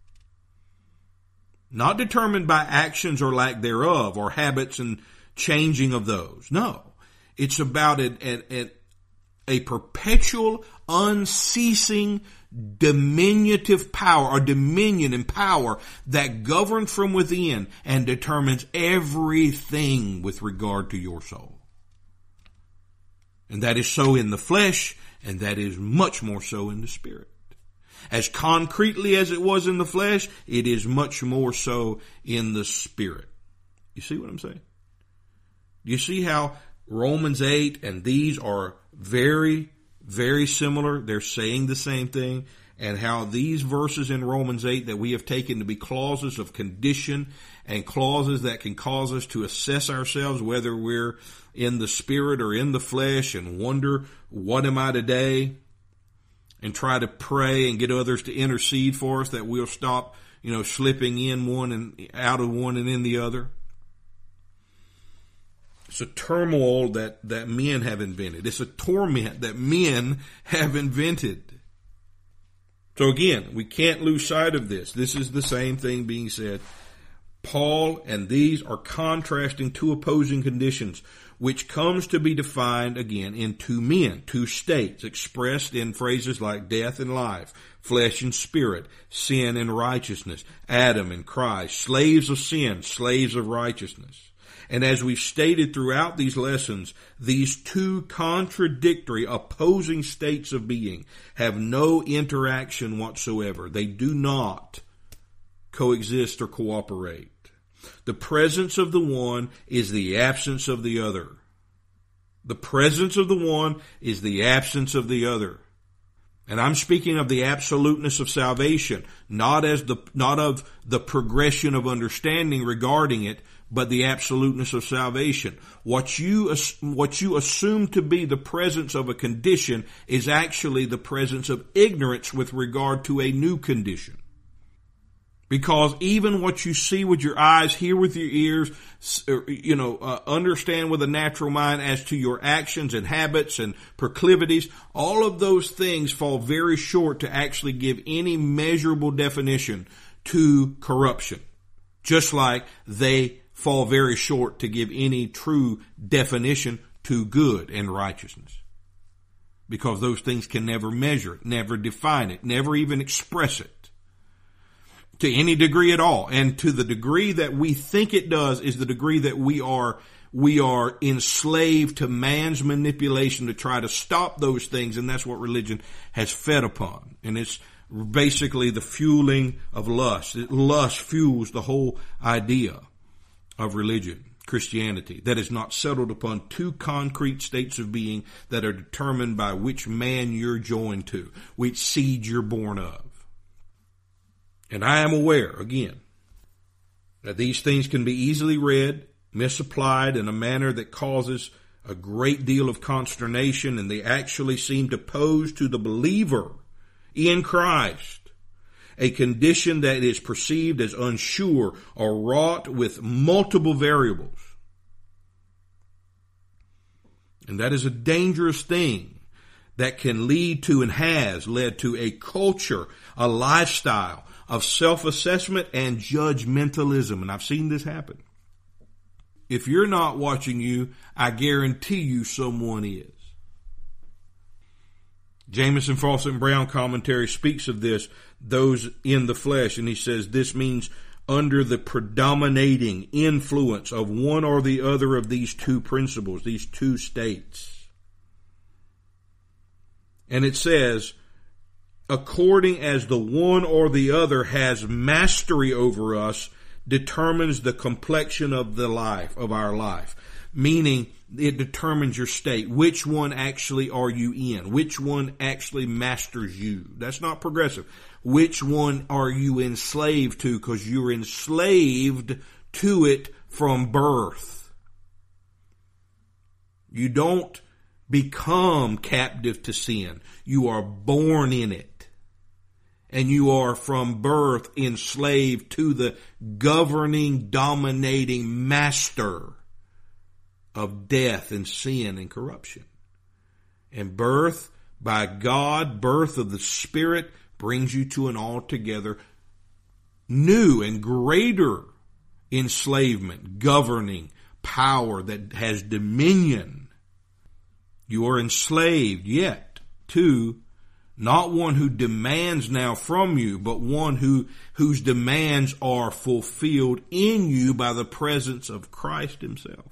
Not determined by actions or lack thereof, or habits and changing of those. No. It's about a, a, a perpetual, unceasing, diminutive power, or dominion and power that governs from within and determines everything with regard to your soul. And that is so in the flesh, and that is much more so in the spirit. As concretely as it was in the flesh, it is much more so in the spirit. You see what I'm saying? You see how Romans eight and these are very, very similar? They're saying the same thing. And how these verses in Romans eight that we have taken to be clauses of condition and clauses that can cause us to assess ourselves, whether we're in the spirit or in the flesh, and wonder, what am I today? And try to pray and get others to intercede for us that we'll stop, you know, slipping in one and out of one and in the other. It's a turmoil that, that men have invented. It's a torment that men have invented. So again, we can't lose sight of this. This is the same thing being said Paul and these are contrasting two opposing conditions, which comes to be defined again in two men, two states, expressed in phrases like death and life, flesh and spirit, sin and righteousness, Adam and Christ, slaves of sin, slaves of righteousness. And as we've stated throughout these lessons, these two contradictory, opposing states of being have no interaction whatsoever. They do not coexist or cooperate. The presence of the one is the absence of the other. The presence of the one is the absence of the other. And I'm speaking of the absoluteness of salvation, not as the, not of the progression of understanding regarding it, but the absoluteness of salvation. What you, what you assume to be the presence of a condition is actually the presence of ignorance with regard to a new condition. Because even what you see with your eyes, hear with your ears, you know, uh, understand with a natural mind as to your actions and habits and proclivities, all of those things fall very short to actually give any measurable definition to corruption. Just like they fall very short to give any true definition to good and righteousness. Because those things can never measure it, never define it, never even express it to any degree at all. And to the degree that we think it does is the degree that we are we are enslaved to man's manipulation to try to stop those things, and that's what religion has fed upon. And it's basically the fueling of lust. Lust fuels the whole idea of religion, Christianity, that is not settled upon two concrete states of being that are determined by which man you're joined to, which seed you're born of. And I am aware, again, that these things can be easily read, misapplied in a manner that causes a great deal of consternation, and they actually seem to pose to the believer in Christ a condition that is perceived as unsure or wrought with multiple variables. And that is a dangerous thing that can lead to and has led to a culture, a lifestyle of self-assessment and judgmentalism. And I've seen this happen. If you're not watching you, I guarantee you someone is. Jamieson, Fausset, and Brown commentary speaks of this, those in the flesh, and he says this means under the predominating influence of one or the other of these two principles, these two states. And it says, according as the one or the other has mastery over us, determines the complexion of the life, of our life. Meaning, it determines your state. Which one actually are you in? Which one actually masters you? That's not progressive. Which one are you enslaved to? Because you're enslaved to it from birth. You don't become captive to sin. You are born in it. And you are from birth enslaved to the governing, dominating master of death and sin and corruption. And birth by God, birth of the Spirit, brings you to an altogether new and greater enslavement, governing power that has dominion. You are enslaved yet to not one who demands now from you, but one who whose demands are fulfilled in you by the presence of Christ himself.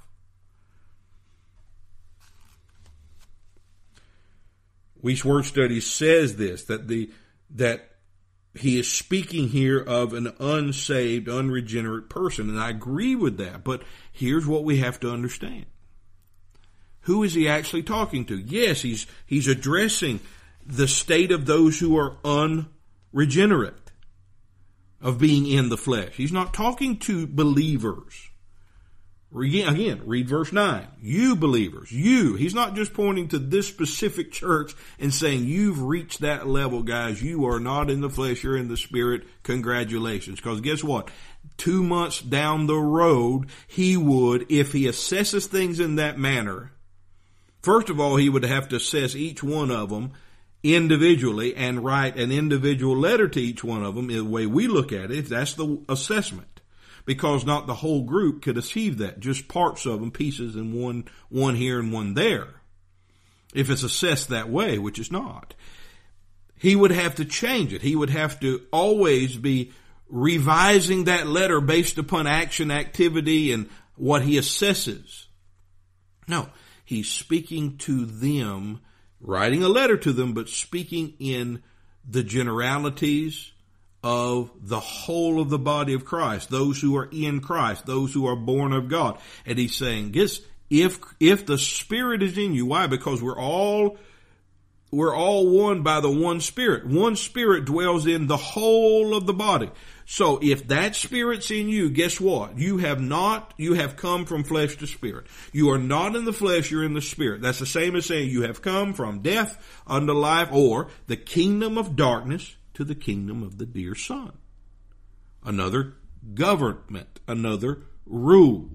Wuest Word Study says this, that the that he is speaking here of an unsaved, unregenerate person, and I agree with that, but here's what we have to understand. Who is he actually talking to? Yes, he's he's addressing the state of those who are unregenerate, of being in the flesh. He's not talking to believers. Again, read verse nine. You believers, you. He's not just pointing to this specific church and saying, you've reached that level, guys. You are not in the flesh, you're in the Spirit. Congratulations. Because guess what? Two months down the road, he would, if he assesses things in that manner, first of all, he would have to assess each one of them individually and write an individual letter to each one of them. The way we look at it, that's the assessment. because not the whole group could achieve that, just parts of them, pieces, and one, one here and one there. If it's assessed that way, which it's not. He would have to change it. He would have to always be revising that letter based upon action, activity, and what he assesses. No, he's speaking to them, writing a letter to them, but speaking in the generalities of the whole of the body of Christ, those who are in Christ, those who are born of God. And he's saying, guess, if, if the Spirit is in you, why? Because we're all We're all one by the one Spirit. One Spirit dwells in the whole of the body. So if that Spirit's in you, guess what? You have not, you have come from flesh to spirit. You are not in the flesh, you're in the Spirit. That's the same as saying you have come from death unto life, or the kingdom of darkness to the kingdom of the dear Son. Another government, another rule.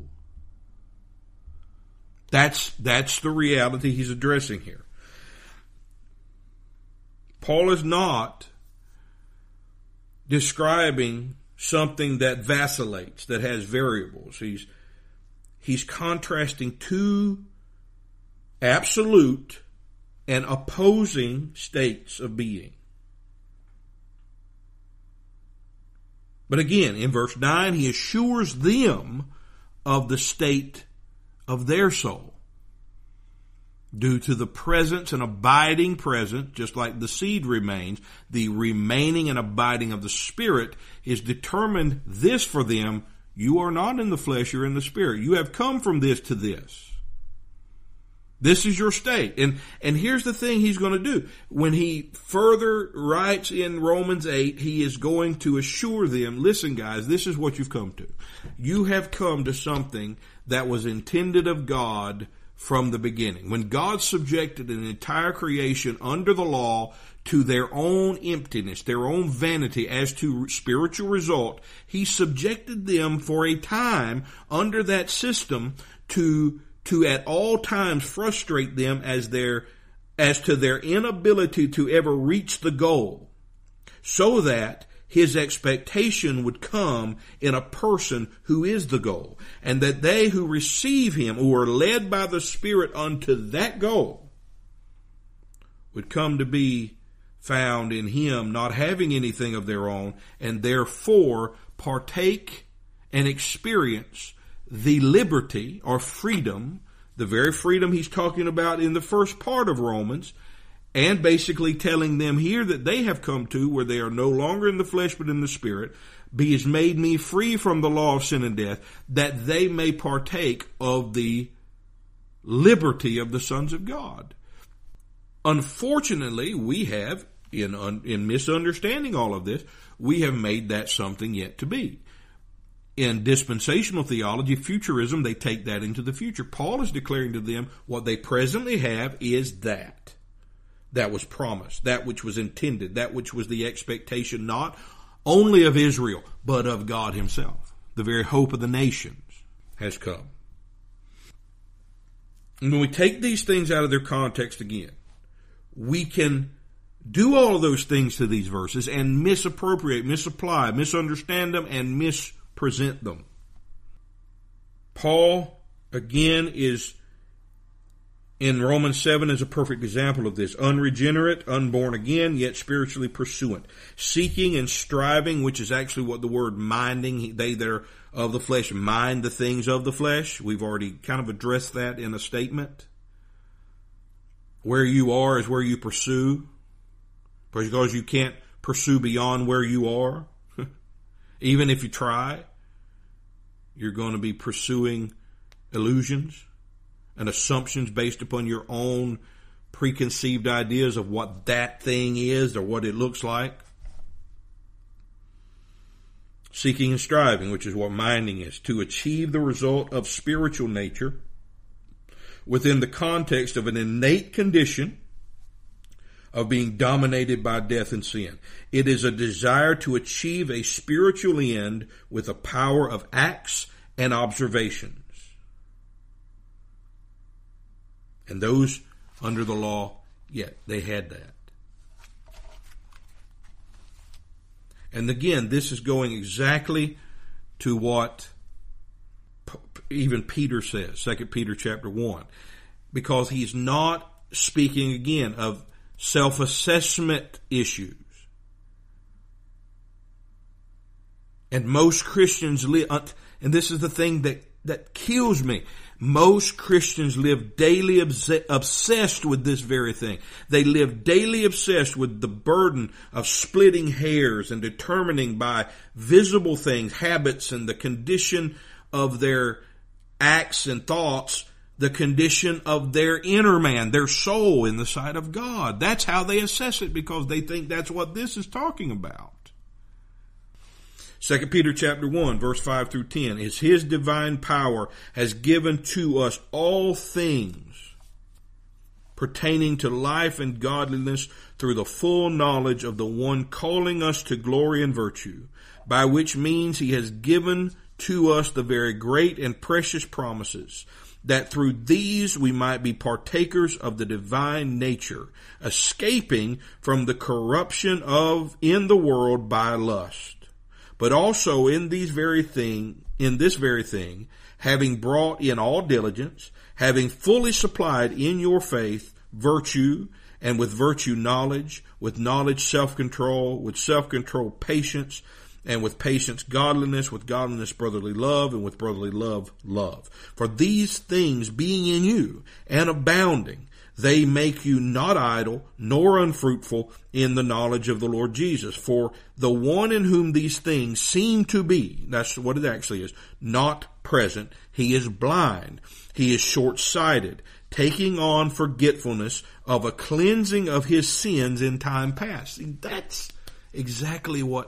That's, that's the reality he's addressing here. Paul is not describing something that vacillates, that has variables. He's, he's contrasting two absolute and opposing states of being. But again, in verse nine, he assures them of the state of their soul. Due to the presence and abiding presence, just like the seed remains, the remaining and abiding of the Spirit is determined this for them: you are not in the flesh, you're in the Spirit. You have come from this to this. This is your state. And, and here's the thing he's going to do. When he further writes in Romans eight, he is going to assure them, listen guys, this is what you've come to. You have come to something that was intended of God from the beginning. When God subjected an entire creation under the law to their own emptiness, their own vanity as to spiritual result, he subjected them for a time under that system to, to at all times frustrate them as their, as to their inability to ever reach the goal, so that his expectation would come in a person who is the goal, and that they who receive him, who are led by the Spirit unto that goal, would come to be found in him, not having anything of their own, and therefore partake and experience the liberty or freedom, the very freedom he's talking about in the first part of Romans, and basically telling them here that they have come to where they are no longer in the flesh but in the Spirit, be has made me free from the law of sin and death, that they may partake of the liberty of the sons of God. Unfortunately, we have, in, in misunderstanding all of this, we have made that something yet to be. In dispensational theology, futurism, they take that into the future. Paul is declaring to them what they presently have is that. That was promised, that which was intended, that which was the expectation not only of Israel, but of God himself. The very hope of the nations has come. And when we take these things out of their context again, we can do all of those things to these verses and misappropriate, misapply, misunderstand them, and mispresent them. Paul, again, is in Romans seven is a perfect example of this. Unregenerate, unborn again, yet spiritually pursuant. Seeking and striving, which is actually what the word minding, they that are of the flesh mind the things of the flesh. We've already kind of addressed that in a statement. Where you are is where you pursue. Because you can't pursue beyond where you are. Even if you try, you're going to be pursuing illusions and assumptions based upon your own preconceived ideas of what that thing is or what it looks like. Seeking and striving, which is what minding is, to achieve the result of spiritual nature within the context of an innate condition of being dominated by death and sin. It is a desire to achieve a spiritual end with the power of acts and observations. And those under the law, yet they had that. And again, this is going exactly to what even Peter says, Second Peter chapter one, because he's not speaking again of self-assessment issues. And most Christians live, and this is the thing that, that kills me. Most Christians live daily obsessed with this very thing. They live daily obsessed with the burden of splitting hairs and determining by visible things, habits, and the condition of their acts and thoughts, the condition of their inner man, their soul in the sight of God. That's how they assess it, because they think that's what this is talking about. Second Peter chapter one, verse five through ten, is His divine power has given to us all things pertaining to life and godliness through the full knowledge of the one calling us to glory and virtue, by which means He has given to us the very great and precious promises, that through these we might be partakers of the divine nature, escaping from the corruption of in the world by lust. But also in these very thing, in this very thing, having brought in all diligence, having fully supplied in your faith virtue, and with virtue knowledge, with knowledge self-control, with self-control patience, and with patience godliness, with godliness brotherly love, and with brotherly love love. For these things being in you and abounding, they make you not idle nor unfruitful in the knowledge of the Lord Jesus. For the one in whom these things seem to be, that's what it actually is, not present, he is blind, he is short-sighted, taking on forgetfulness of a cleansing of his sins in time past. See, that's exactly what,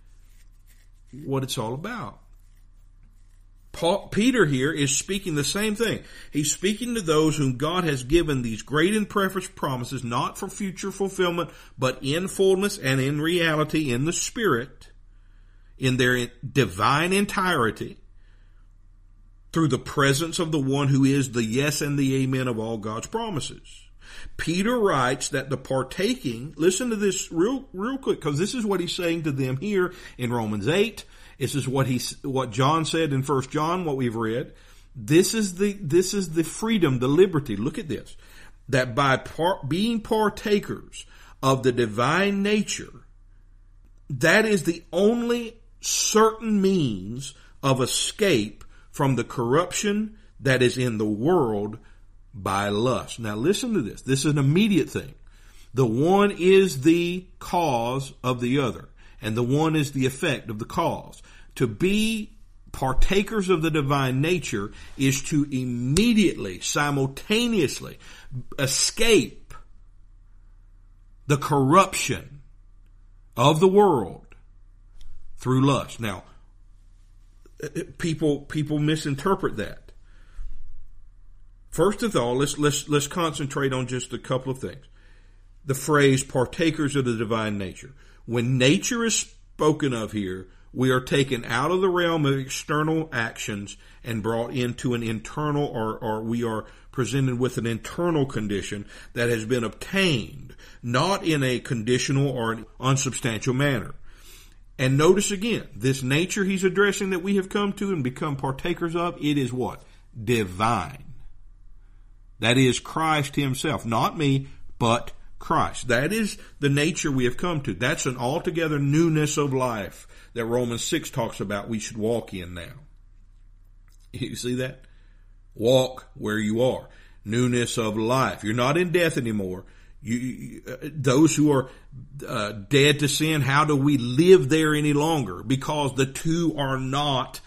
what it's all about. Paul, Peter here is speaking the same thing. He's speaking to those whom God has given these great and precious promises, not for future fulfillment, but in fullness and in reality, in the Spirit, in their divine entirety, through the presence of the one who is the yes and the amen of all God's promises. Peter writes that the partaking, listen to this real, real quick, because this is what he's saying to them here in Romans eight. This is what he, what John said in First John, what we've read. This is the, this is the freedom, the liberty. Look at this. That by par, being partakers of the divine nature, that is the only certain means of escape from the corruption that is in the world by lust. Now listen to this. This is an immediate thing. The one is the cause of the other, and the one is the effect of the cause. To be partakers of the divine nature is to immediately, simultaneously escape the corruption of the world through lust. Now, people people misinterpret that. First of all, let's let's let's concentrate on just a couple of things. The phrase partakers of the divine nature. When nature is spoken of here, we are taken out of the realm of external actions and brought into an internal, or, or we are presented with an internal condition that has been obtained, not in a conditional or an unsubstantial manner. And notice again, this nature he's addressing that we have come to and become partakers of, it is what? Divine. That is Christ himself, not me, but Christ. That is the nature we have come to. That's an altogether newness of life that Romans six talks about we should walk in now. You see that? Walk where you are. Newness of life. You're not in death anymore. You, you uh, those who are uh, dead to sin, how do we live there any longer? Because the two are not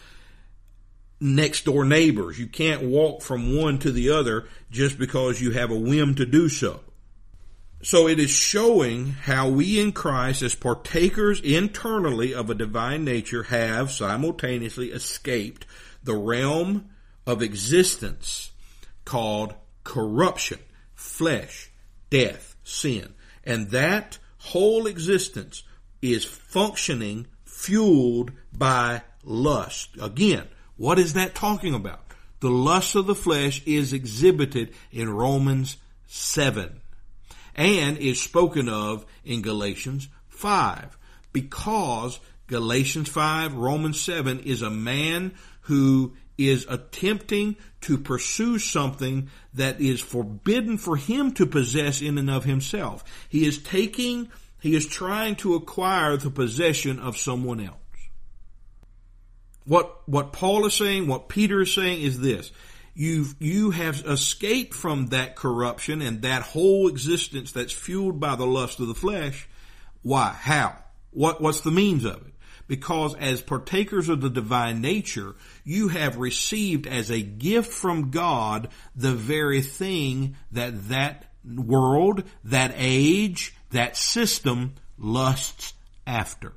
next door neighbors. You can't walk from one to the other just because you have a whim to do so. So it is showing how we in Christ, as partakers internally of a divine nature, have simultaneously escaped the realm of existence called corruption, flesh, death, sin. And that whole existence is functioning, fueled by lust. Again, what is that talking about? The lust of the flesh is exhibited in Romans seven. And is spoken of in Galatians five, because Galatians five, Romans seven is a man who is attempting to pursue something that is forbidden for him to possess in and of himself. He is taking, he is trying to acquire the possession of someone else. What, what Paul is saying, what Peter is saying is this. You've, you have escaped from that corruption and that whole existence that's fueled by the lust of the flesh. Why? How? What, what's the means of it? Because as partakers of the divine nature, you have received as a gift from God the very thing that that world, that age, that system lusts after.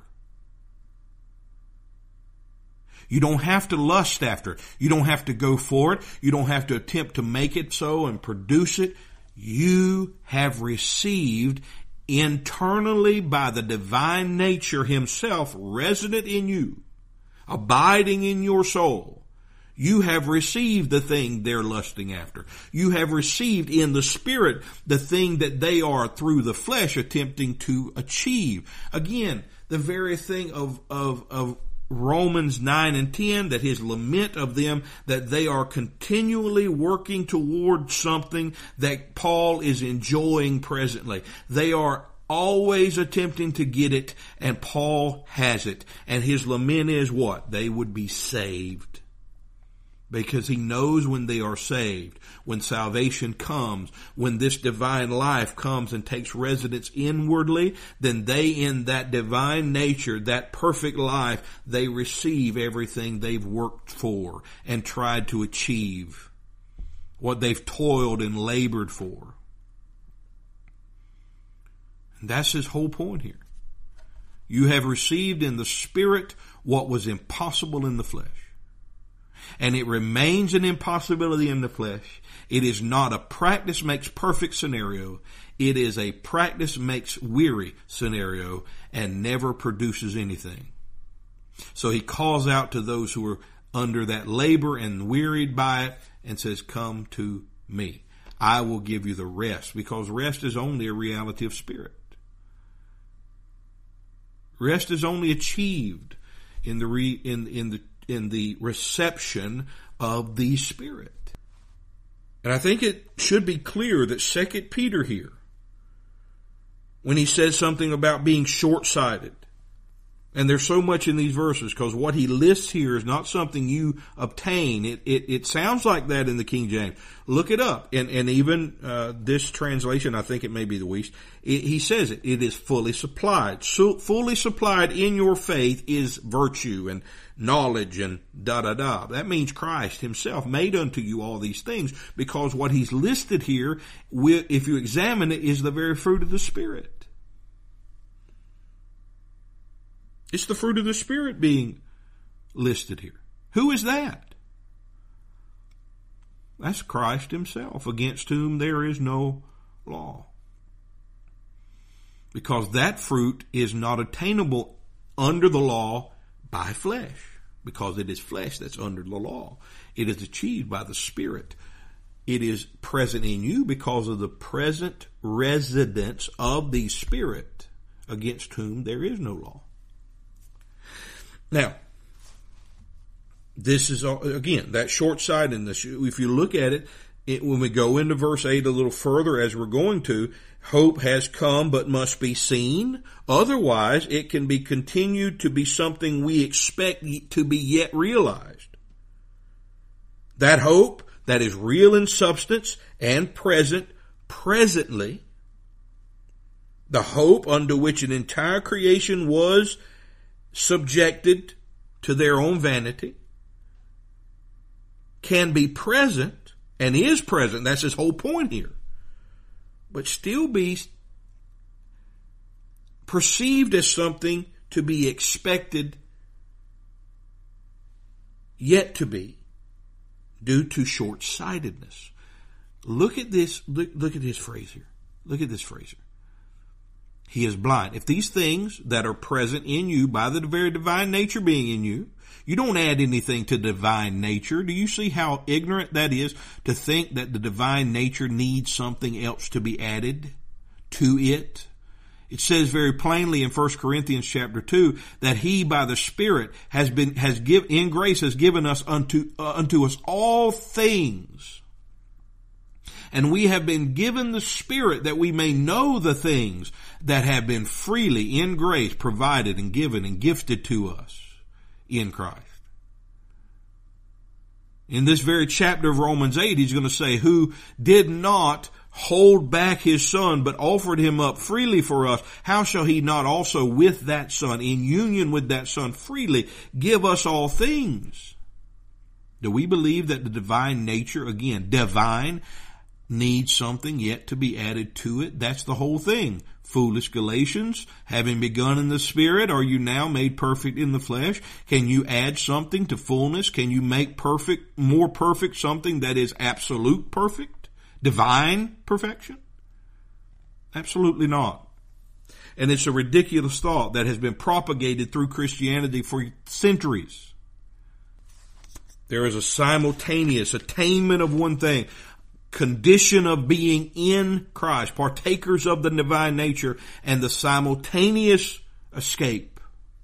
You don't have to lust after it. You don't have to go for it. You don't have to attempt to make it so and produce it. You have received internally by the divine nature himself, resident in you, abiding in your soul. You have received the thing they're lusting after. You have received in the Spirit the thing that they are through the flesh attempting to achieve. Again, the very thing of, of, of Romans nine and ten, that his lament of them, that they are continually working toward something that Paul is enjoying presently. They are always attempting to get it, and Paul has it. And his lament is what? They would be saved. Because he knows when they are saved, when salvation comes, when this divine life comes and takes residence inwardly, then they in that divine nature, that perfect life, they receive everything they've worked for and tried to achieve, what they've toiled and labored for. And that's his whole point here. You have received in the Spirit what was impossible in the flesh. And it remains an impossibility in the flesh. It is not a practice makes perfect scenario. It is a practice makes weary scenario and never produces anything. So he calls out to those who are under that labor and wearied by it and says, come to me. I will give you the rest, because rest is only a reality of spirit. Rest is only achieved in the re, in in the in the reception of the Spirit. And I think it should be clear that Second Peter here, when he says something about being short-sighted, and there's so much in these verses, because what he lists here is not something you obtain. It it, it sounds like that in the King James. Look it up. And, and even uh, this translation, I think it may be the Wuest, it, he says it. It is fully supplied. So fully supplied in your faith is virtue and knowledge and da-da-da. That means Christ himself made unto you all these things, because what he's listed here, if you examine it, is the very fruit of the Spirit. It's the fruit of the Spirit being listed here. Who is that? That's Christ himself, against whom there is no law. Because that fruit is not attainable under the law by flesh, because it is flesh that's under the law. It is achieved by the Spirit. It is present in you because of the present residence of the Spirit, against whom there is no law. Now, this is, again, that short-sightedness. If you look at it, it, when we go into verse eight a little further, as we're going to, hope has come but must be seen. Otherwise, it can be continued to be something we expect to be yet realized. That hope that is real in substance and present, presently, the hope unto which an entire creation was subjected to their own vanity, can be present and is present. That's his whole point here. But still be perceived as something to be expected yet to be, due to short-sightedness. Look at this, look, look at his phrase here. Look at this phrase here. He is blind. If these things that are present in you by the very divine nature being in you, you don't add anything to divine nature. Do you see how ignorant that is to think that the divine nature needs something else to be added to it? It says very plainly in First Corinthians chapter two that he by the Spirit has been, has give, in grace has given us unto, uh, unto us all things. And we have been given the Spirit that we may know the things that have been freely in grace provided and given and gifted to us in Christ. In this very chapter of Romans eight, he's going to say, who did not hold back his Son, but offered him up freely for us, how shall he not also with that Son, in union with that Son, freely give us all things? Do we believe that the divine nature, again, divine, needs something yet to be added to it? That's the whole thing. Foolish Galatians, having begun in the Spirit, are you now made perfect in the flesh? Can you add something to fullness? Can you make perfect, more perfect something that is absolute perfect? Divine perfection? Absolutely not. And it's a ridiculous thought that has been propagated through Christianity for centuries. There is a simultaneous attainment of one thing, condition of being in Christ, partakers of the divine nature, and the simultaneous escape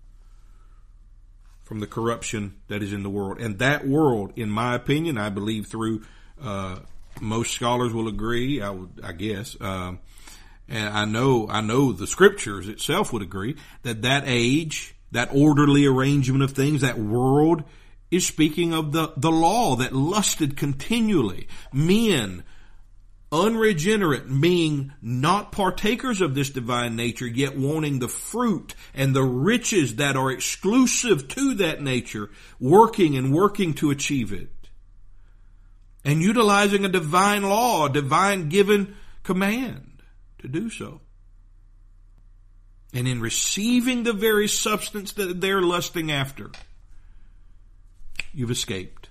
from the corruption that is in the world. And that world, in my opinion, I believe through, uh, most scholars will agree, I would, I guess, um, and I know, I know the scriptures itself would agree that that age, that orderly arrangement of things, that world is speaking of the, the law that lusted continually. Men, unregenerate, being not partakers of this divine nature, yet wanting the fruit and the riches that are exclusive to that nature, working and working to achieve it. And utilizing a divine law, a divine given command to do so. And in receiving the very substance that they're lusting after, you've escaped.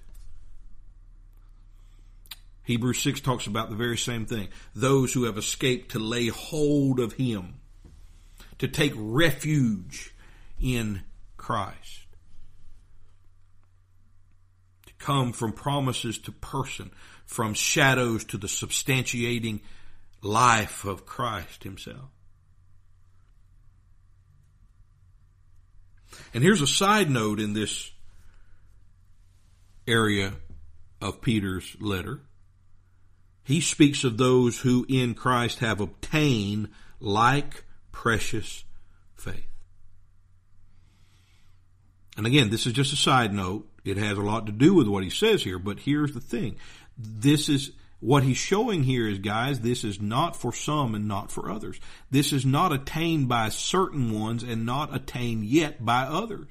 Hebrews six talks about the very same thing. Those who have escaped to lay hold of Him, to take refuge in Christ, to come from promises to person, from shadows to the substantiating life of Christ Himself. And here's a side note in this area of Peter's letter. He speaks of those who in Christ have obtained like precious faith. And again, this is just a side note. It has a lot to do with what he says here, but here's the thing. This is what he's showing here is, guys, this is not for some and not for others. This is not attained by certain ones and not attained yet by others.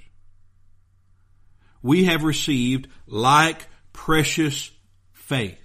We have received like precious faith.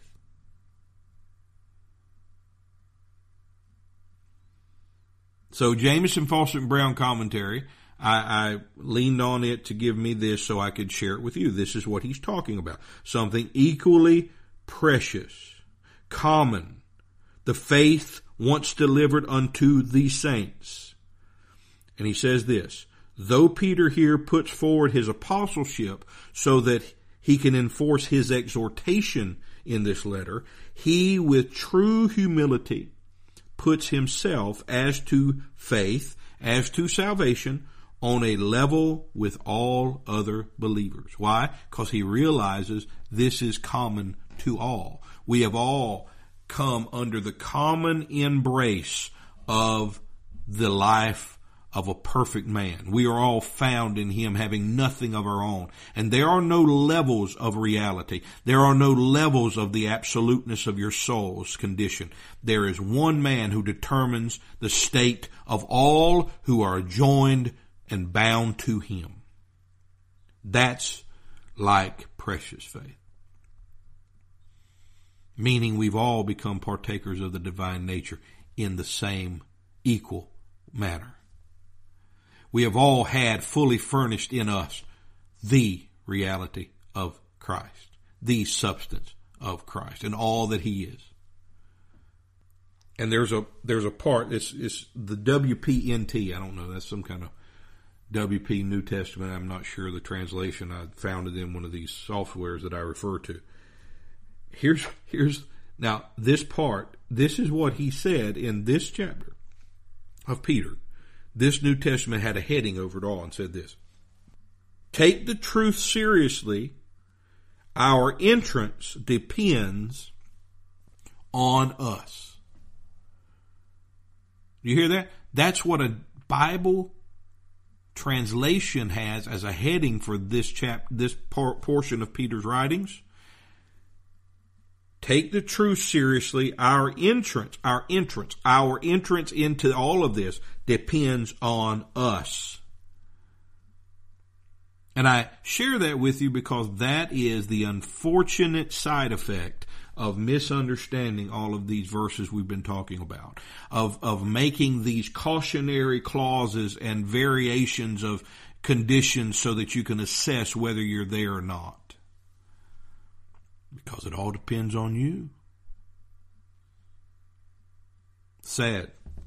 So Jamieson, Fausset, and Brown commentary, I, I leaned on it to give me this so I could share it with you. This is what he's talking about. Something equally precious, common, the faith once delivered unto the saints. And he says this, though Peter here puts forward his apostleship so that he can enforce his exhortation in this letter, he with true humility puts himself as to faith, as to salvation, on a level with all other believers. Why? Because he realizes this is common to all. We have all come under the common embrace of the life of a perfect man. We are all found in Him, having nothing of our own. And there are no levels of reality. There are no levels of the absoluteness of your soul's condition. There is one man who determines the state of all who are joined and bound to Him. That's like precious faith. Meaning we've all become partakers of the divine nature in the same equal manner. We have all had fully furnished in us the reality of Christ, the substance of Christ, and all that He is. And there's a there's a part, it's, it's the W P N T, I don't know, that's some kind of W P New Testament, I'm not sure the translation, I found it in one of these softwares that I refer to. Here's, here's, now this part, this is what he said in this chapter of Peter. this New Testament had a heading over it all and said this: take the truth seriously. Our entrance depends on us. You hear that? That's what a Bible translation has as a heading for this chap, this por- portion of Peter's writings. Take the truth seriously. Our entrance, our entrance, our entrance into all of this depends on us. And I share that with you because that is the unfortunate side effect of misunderstanding all of these verses we've been talking about, of, of making these cautionary clauses and variations of conditions so that you can assess whether you're there or not. Because it all depends on you. Sad.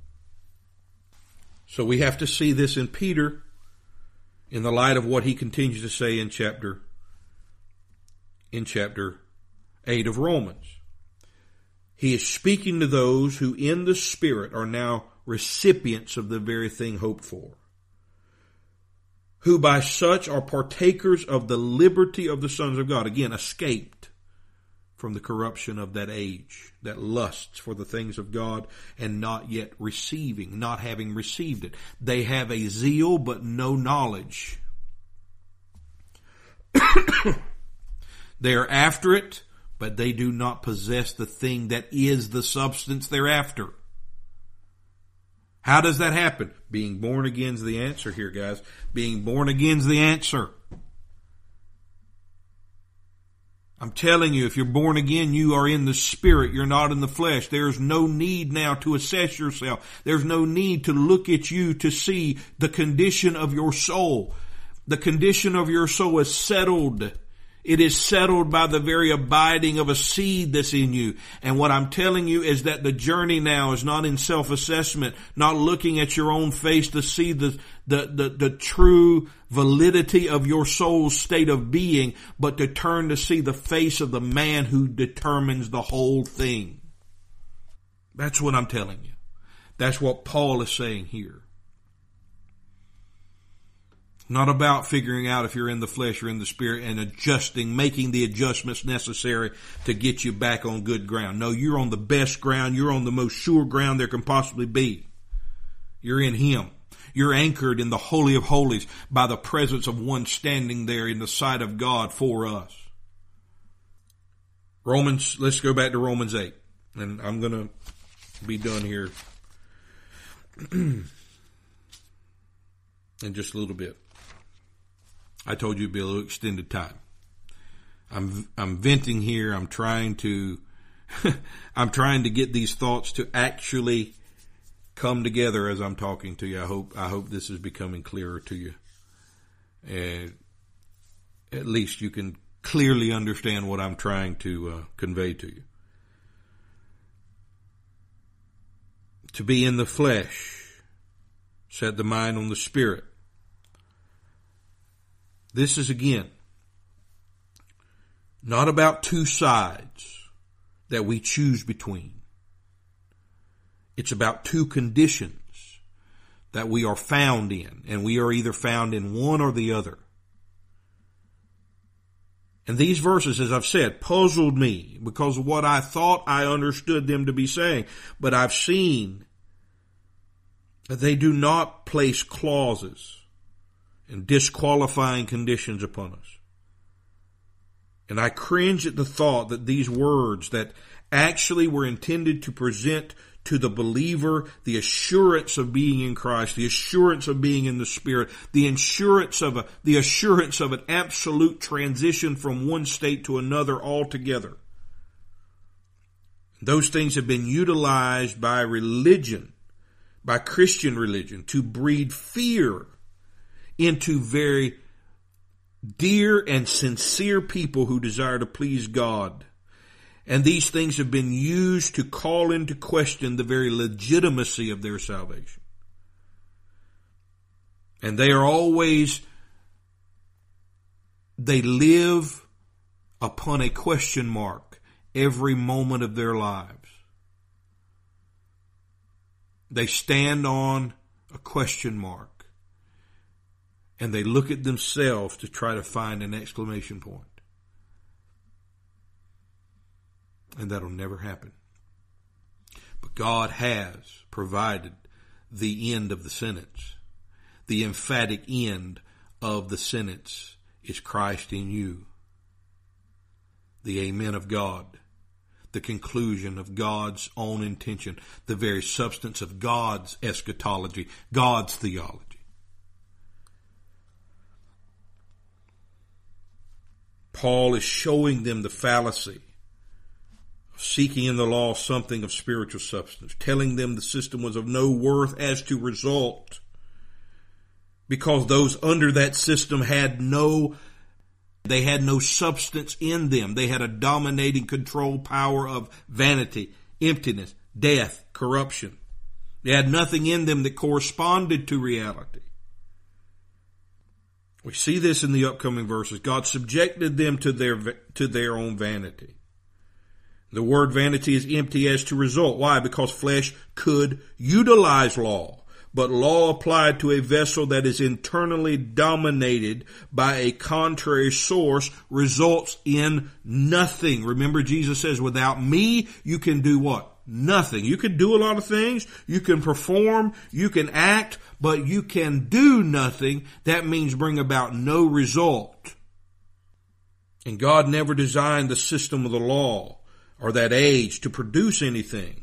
So we have to see this in Peter in the light of what he continues to say in chapter in chapter eight of Romans. He is speaking to those who in the Spirit are now recipients of the very thing hoped for, who by such are partakers of the liberty of the sons of God. Again, escaped from the corruption of that age that lusts for the things of God and not yet receiving, not having received it. They have a zeal but no knowledge. They are after it, but they do not possess the thing that is the substance they're after. How does that happen? Being born again is the answer here, guys. Being born again is the answer. I'm telling you, if you're born again, you are in the Spirit. You're not in the flesh. There's no need now to assess yourself. There's no need to look at you to see the condition of your soul. The condition of your soul is settled. It is settled by the very abiding of a seed that's in you. And what I'm telling you is that the journey now is not in self-assessment, not looking at your own face to see the, the, the, the true validity of your soul's state of being, but to turn to see the face of the man who determines the whole thing. That's what I'm telling you. That's what Paul is saying here. Not about figuring out if you're in the flesh or in the Spirit and adjusting, making the adjustments necessary to get you back on good ground. No, you're on the best ground. You're on the most sure ground there can possibly be. You're in Him. You're anchored in the Holy of Holies by the presence of one standing there in the sight of God for us. Romans, let's go back to Romans eight. And I'm going to be done here in just a little bit. I told you it'd be a little extended time. I'm, I'm venting here. I'm trying to, I'm trying to get these thoughts to actually come together as I'm talking to you. I hope, I hope this is becoming clearer to you. And at least you can clearly understand what I'm trying to uh, convey to you. To be in the flesh, set the mind on the Spirit. This is, again, not about two sides that we choose between. It's about two conditions that we are found in, and we are either found in one or the other. And these verses, as I've said, puzzled me because of what I thought I understood them to be saying. But I've seen that they do not place clauses and disqualifying conditions upon us. And I cringe at the thought that these words that actually were intended to present to the believer the assurance of being in Christ, the assurance of being in the Spirit, the assurance of a, the assurance of an absolute transition from one state to another altogether. Those things have been utilized by religion, by Christian religion, to breed fear into very dear and sincere people who desire to please God. And these things have been used to call into question the very legitimacy of their salvation. And they are always, they live upon a question mark every moment of their lives. They stand on a question mark, and they look at themselves to try to find an exclamation point. And that'll never happen. But God has provided the end of the sentence. The emphatic end of the sentence is Christ in you. The amen of God. The conclusion of God's own intention. The very substance of God's eschatology. God's theology. Paul is showing them the fallacy of seeking in the law something of spiritual substance, telling them the system was of no worth as to result, because those under that system had no, they had no substance in them. They had a dominating control power of vanity, emptiness, death, corruption. They had nothing in them that corresponded to reality. We see this in the upcoming verses. God subjected them to their, to their own vanity. The word vanity is empty as to result. Why? Because flesh could utilize law, but law applied to a vessel that is internally dominated by a contrary source results in nothing. Remember, Jesus says, without me, you can do what? Nothing. You can do a lot of things. You can perform. You can act, but you can do nothing. That means bring about no result. And God never designed the system of the law or that age to produce anything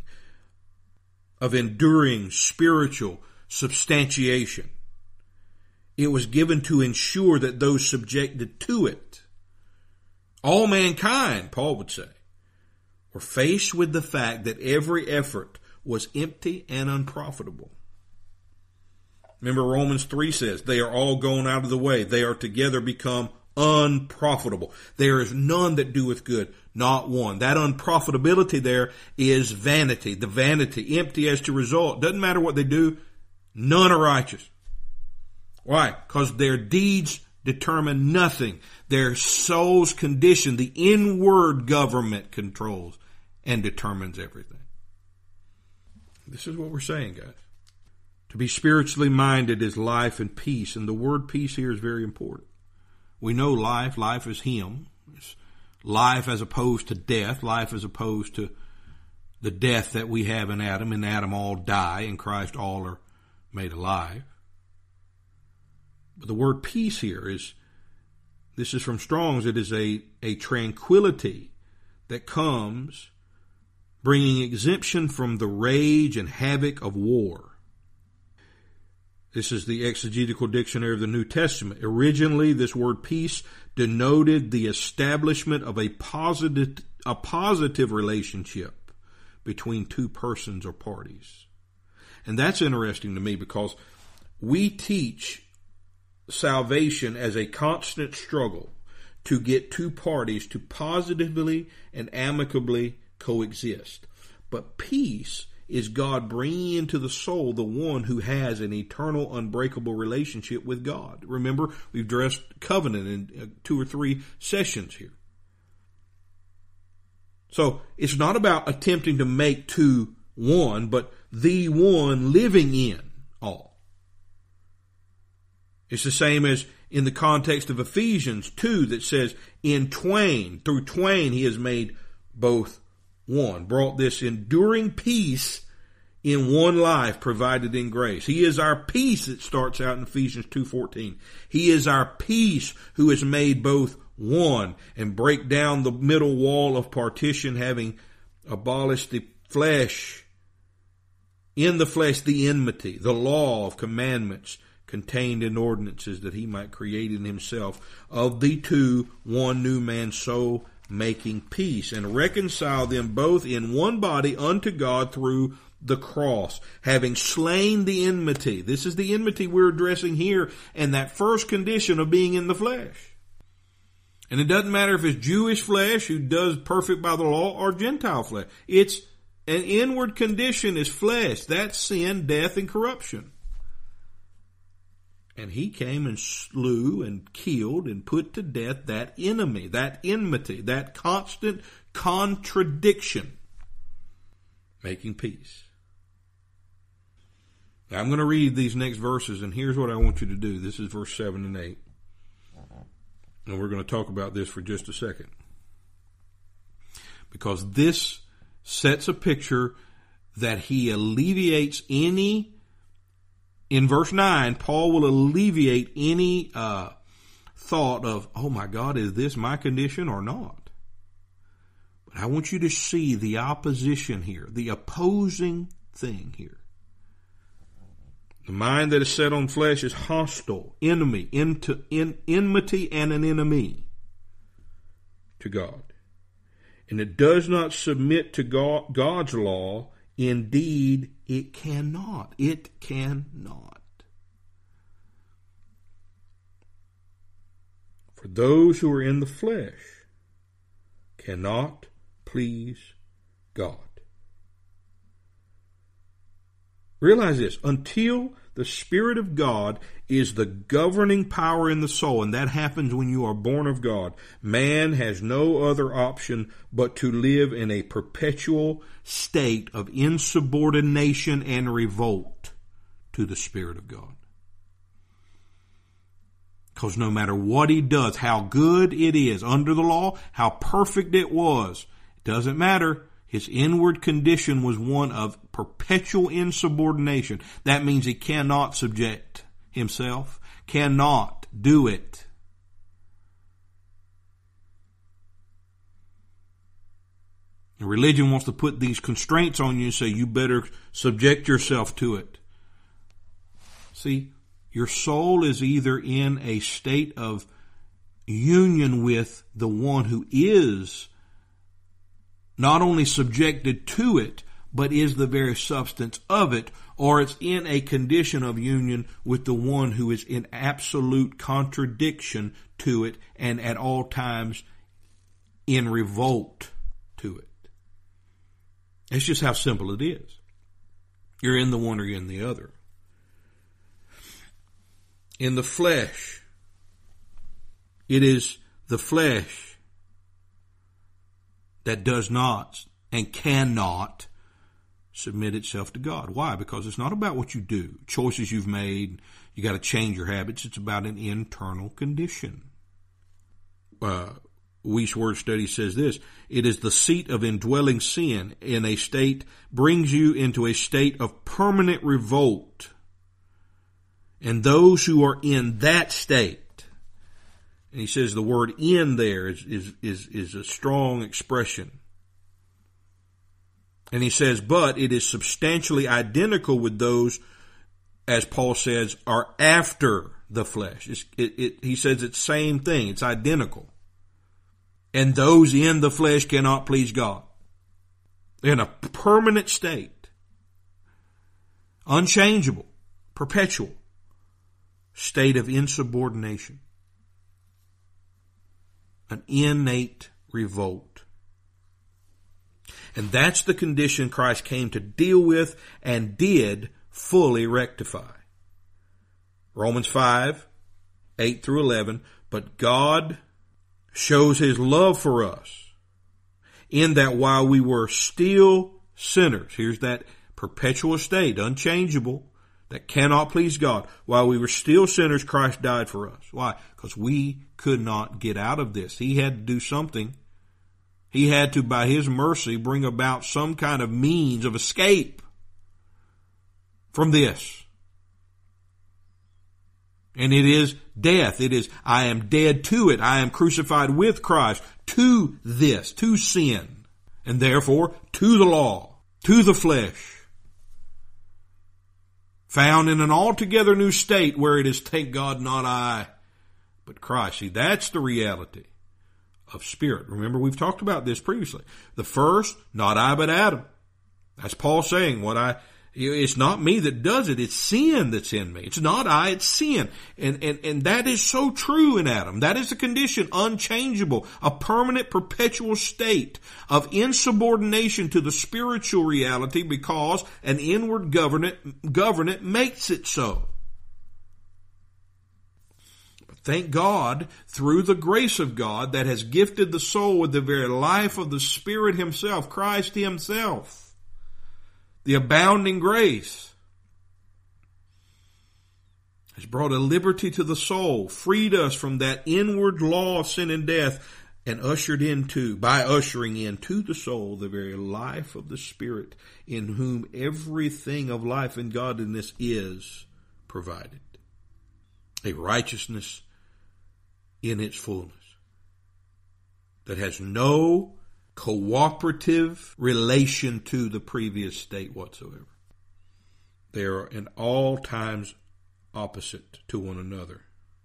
of enduring spiritual substantiation. It was given to ensure that those subjected to it, all mankind, Paul would say, were faced with the fact that every effort was empty and unprofitable. Remember, Romans three says, they are all gone out of the way. They are together become unprofitable. There is none that doeth good, not one. That unprofitability there is vanity. The vanity, empty as to result. Doesn't matter what they do. None are righteous. Why? Because their deeds determine nothing. Their soul's condition, the inward government controls and determines everything. This is what we're saying, guys. To be spiritually minded is life and peace, and the word peace here is very important. We know life. Life is Him. It's life as opposed to death. Life as opposed to the death that we have in Adam. In Adam all die, in Christ all are made alive. But the word peace here is, this is from Strong's, it is a, a tranquility that comes bringing exemption from the rage and havoc of war. This is the Exegetical Dictionary of the New Testament. Originally, this word peace denoted the establishment of a positive, a positive relationship between two persons or parties. And that's interesting to me because we teach salvation as a constant struggle to get two parties to positively and amicably coexist. But peace is God bringing into the soul the one who has an eternal, unbreakable relationship with God. Remember, we've addressed covenant in two or three sessions here. So it's not about attempting to make two one, but the one living in all. It's the same as in the context of Ephesians two that says, in twain, through twain he has made both one, brought this enduring peace in one life provided in grace. He is our peace, it starts out in Ephesians two fourteen. He is our peace who has made both one and break down the middle wall of partition, having abolished the flesh, in the flesh the enmity, the law of commandments contained in ordinances, that he might create in himself of the two one new man, so making peace, and reconcile them both in one body unto God through the cross, having slain the enmity. This is the enmity we're addressing here, and that first condition of being in the flesh. And it doesn't matter if it's Jewish flesh who does perfect by the law or Gentile flesh. It's an inward condition is flesh. That's sin, death, and corruption. And he came and slew and killed and put to death that enemy, that enmity, that constant contradiction, making peace. Now, I'm going to read these next verses, and here's what I want you to do. This is verse seven and eight. And we're going to talk about this for just a second. Because this sets a picture that he alleviates any, in verse nine, Paul will alleviate any uh, thought of, oh my God, is this my condition or not? But I want you to see the opposition here, the opposing thing here. The mind that is set on flesh is hostile, enemy, into, in, enmity and an enemy to God. And it does not submit to God, God's law. Indeed, it cannot. It cannot. For those who are in the flesh cannot please God. Realize this, until the Spirit of God is the governing power in the soul, and that happens when you are born of God, man has no other option but to live in a perpetual state of insubordination and revolt to the Spirit of God. Because no matter what he does, how good it is under the law, how perfect it was, it doesn't matter. His inward condition was one of perpetual insubordination. That means he cannot subject himself, cannot do it. And religion wants to put these constraints on you and say you better subject yourself to it. See, your soul is either in a state of union with the one who is not only subjected to it, but is the very substance of it, or it's in a condition of union with the one who is in absolute contradiction to it and at all times in revolt to it. It's just how simple it is. You're in the one or you're in the other. In the flesh, it is the flesh that does not and cannot submit itself to God. Why? Because it's not about what you do, choices you've made, you got to change your habits. It's about an internal condition. Uh, Weiss Word Study says this, it is the seat of indwelling sin in a state, brings you into a state of permanent revolt. And those who are in that state, and he says the word in there is, is, is, is a strong expression. And he says, but it is substantially identical with those, as Paul says, are after the flesh. It's, it, it, he says it's the same thing. It's identical. And those in the flesh cannot please God. They're in a permanent state. Unchangeable. Perpetual. State of insubordination. An innate revolt. And that's the condition Christ came to deal with and did fully rectify. Romans five, eight through eleven, but God shows his love for us in that while we were still sinners, here's that perpetual state, unchangeable, that cannot please God. While we were still sinners, Christ died for us. Why? Because we could not get out of this. He had to do something. He had to, by his mercy, bring about some kind of means of escape from this. And it is death. It is, I am dead to it. I am crucified with Christ to this, to sin, and therefore to the law, to the flesh. Found in an altogether new state where it is, thank God, not I, but Christ. See, that's the reality of spirit. Remember, we've talked about this previously. The first, not I, but Adam. That's Paul saying, what I, it's not me that does it, it's sin that's in me. It's not I, it's sin. And, and, and that is so true in Adam. That is a condition, unchangeable, a permanent, perpetual state of insubordination to the spiritual reality because an inward government, government makes it so. But thank God, through the grace of God that has gifted the soul with the very life of the Spirit himself, Christ himself, the abounding grace, has brought a liberty to the soul, freed us from that inward law of sin and death, and ushered into, by ushering into the soul, the very life of the Spirit, in whom everything of life and godliness is provided. A righteousness in its fullness that has no cooperative relation to the previous state whatsoever. They are in all times opposite to one another.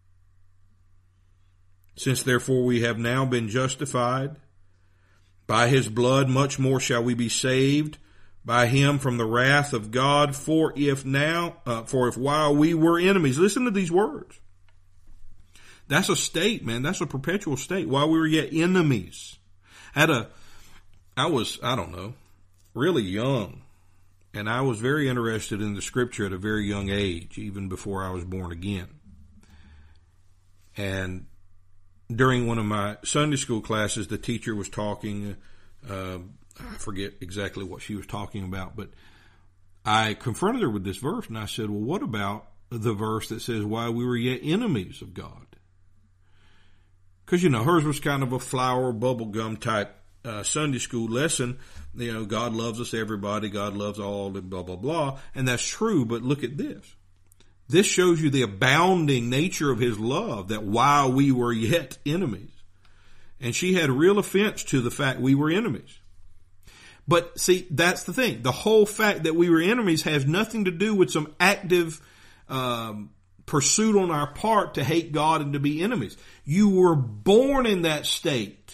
Since therefore we have now been justified by his blood, much more shall we be saved by him from the wrath of God. For if now, uh, for if while we were enemies, listen to these words. That's a state, man. That's a perpetual state. While we were yet enemies. At a, I was, I don't know, really young. And I was very interested in the scripture at a very young age, even before I was born again. And during one of my Sunday school classes, the teacher was talking, uh, I forget exactly what she was talking about, but I confronted her with this verse, and I said, well, what about the verse that says, while we were yet enemies of God? Because, you know, hers was kind of a flower, bubblegum type uh, Sunday school lesson. You know, God loves us, everybody. God loves all, and blah, blah, blah. And that's true, but look at this. This shows you the abounding nature of his love, that while we were yet enemies. And she had real offense to the fact we were enemies. But see, that's the thing. The whole fact that we were enemies has nothing to do with some active um, pursuit on our part to hate God and to be enemies. You were born in that state.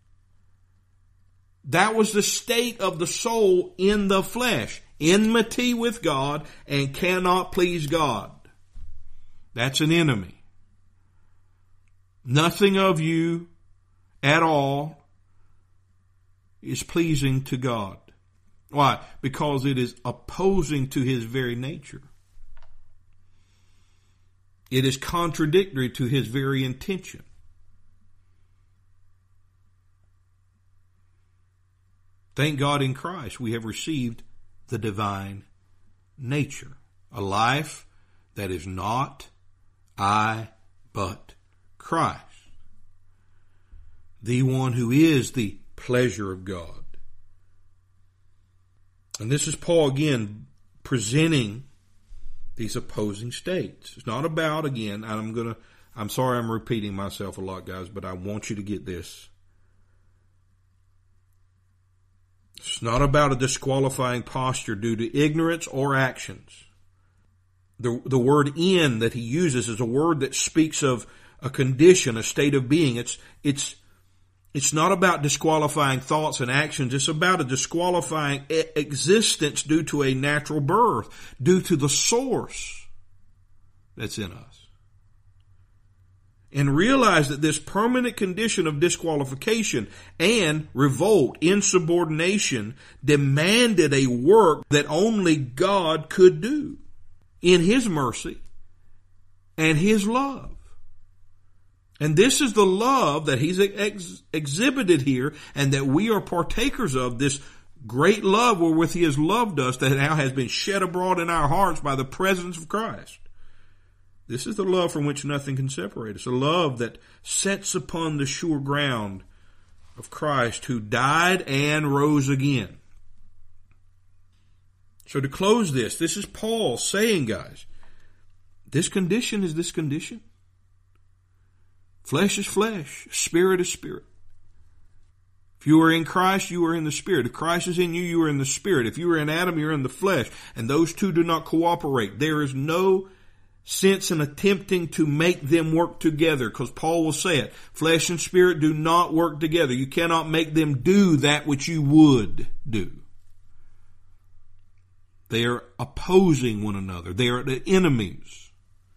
That was the state of the soul in the flesh. Enmity with God and cannot please God. That's an enemy. Nothing of you at all is pleasing to God. Why? Because it is opposing to his very nature. It is contradictory to his very intention. Thank God in Christ we have received the divine nature. A life that is not I, but Christ. The one who is the pleasure of God. And this is Paul again presenting these opposing states. It's not about, again, I'm gonna, I'm sorry I'm repeating myself a lot, guys, but I want you to get this. It's not about a disqualifying posture due to ignorance or actions. The, the word in that he uses is a word that speaks of a condition, a state of being. It's, it's, it's not about disqualifying thoughts and actions. It's about a disqualifying e- existence due to a natural birth, due to the source that's in us. And realize that this permanent condition of disqualification and revolt, insubordination, demanded a work that only God could do in his mercy and his love. And this is the love that he's ex- exhibited here and that we are partakers of, this great love wherewith he has loved us, that now has been shed abroad in our hearts by the presence of Christ. This is the love from which nothing can separate us. A love that sets upon the sure ground of Christ, who died and rose again. So to close this, this is Paul saying, guys, this condition is this condition. Flesh is flesh. Spirit is spirit. If you are in Christ, you are in the Spirit. If Christ is in you, you are in the Spirit. If you are in Adam, you're in the flesh. And those two do not cooperate. There is no sense in attempting to make them work together, because Paul will say it. Flesh and spirit do not work together. You cannot make them do that which you would do. They are opposing one another. They are the enemies.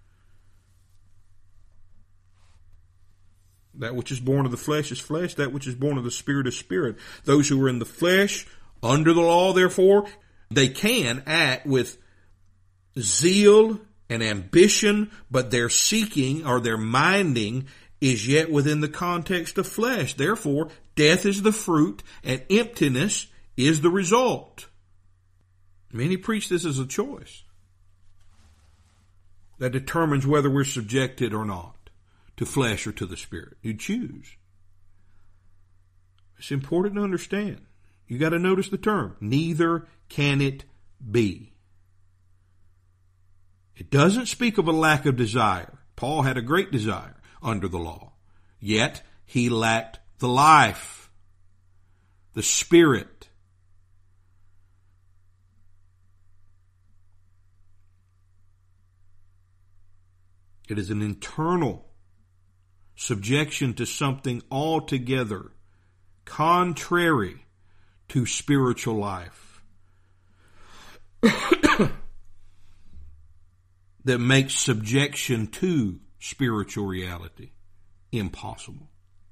That which is born of the flesh is flesh. That which is born of the spirit is spirit. Those who are in the flesh, under the law, therefore, they can act with zeal and ambition, but their seeking or their minding is yet within the context of flesh. Therefore, death is the fruit and emptiness is the result. Many preach this as a choice. that determines whether we're subjected or not to flesh or to the Spirit. You choose. It's important to understand. You got to notice the term. Neither can it be. It doesn't speak of a lack of desire. Paul had a great desire under the law. Yet he lacked the life, the Spirit. It is an internal subjection to something altogether contrary to spiritual life that makes subjection to spiritual reality impossible.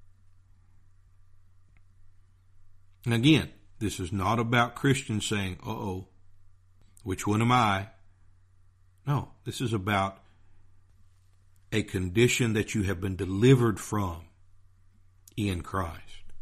And again, this is not about Christians saying, uh-oh, which one am I? No, this is about a condition that you have been delivered from in Christ.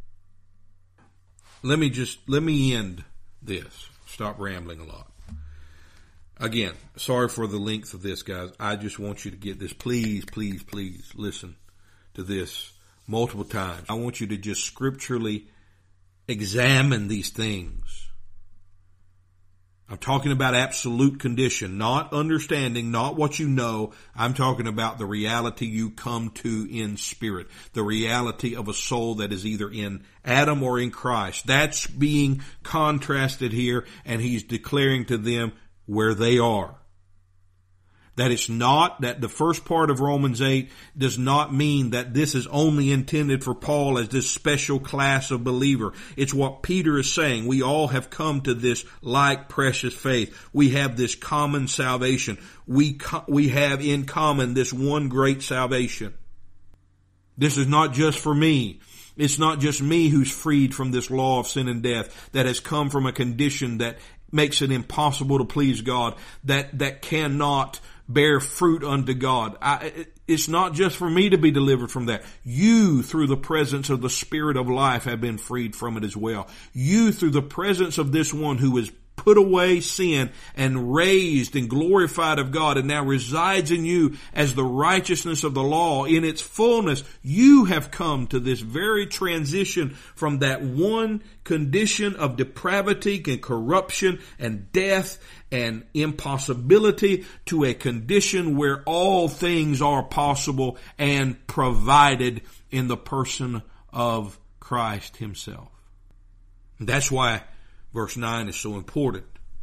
Let me just, let me end this. Stop rambling a lot. Again, sorry for the length of this, guys. I just want you to get this. Please, please, please listen to this multiple times. I want you to just scripturally examine these things. I'm talking about absolute condition, not understanding, not what you know. I'm talking about the reality you come to in spirit, the reality of a soul that is either in Adam or in Christ. That's being contrasted here, and he's declaring to them where they are. That it's not, that the first part of Romans eight does not mean that this is only intended for Paul as this special class of believer. It's what Peter is saying. We all have come to this like precious faith. We have this common salvation. We, co- we have in common this one great salvation. This is not just for me. It's not just me who's freed from this law of sin and death, that has come from a condition that makes it impossible to please God, that, that cannot bear fruit unto God. I, it's not just for me to be delivered from that. You, through the presence of the Spirit of life, have been freed from it as well. You, through the presence of this one who is put away sin and raised and glorified of God and now resides in you as the righteousness of the law in its fullness, you have come to this very transition from that one condition of depravity and corruption and death and impossibility to a condition where all things are possible and provided in the person of Christ himself. That's why verse nine is so important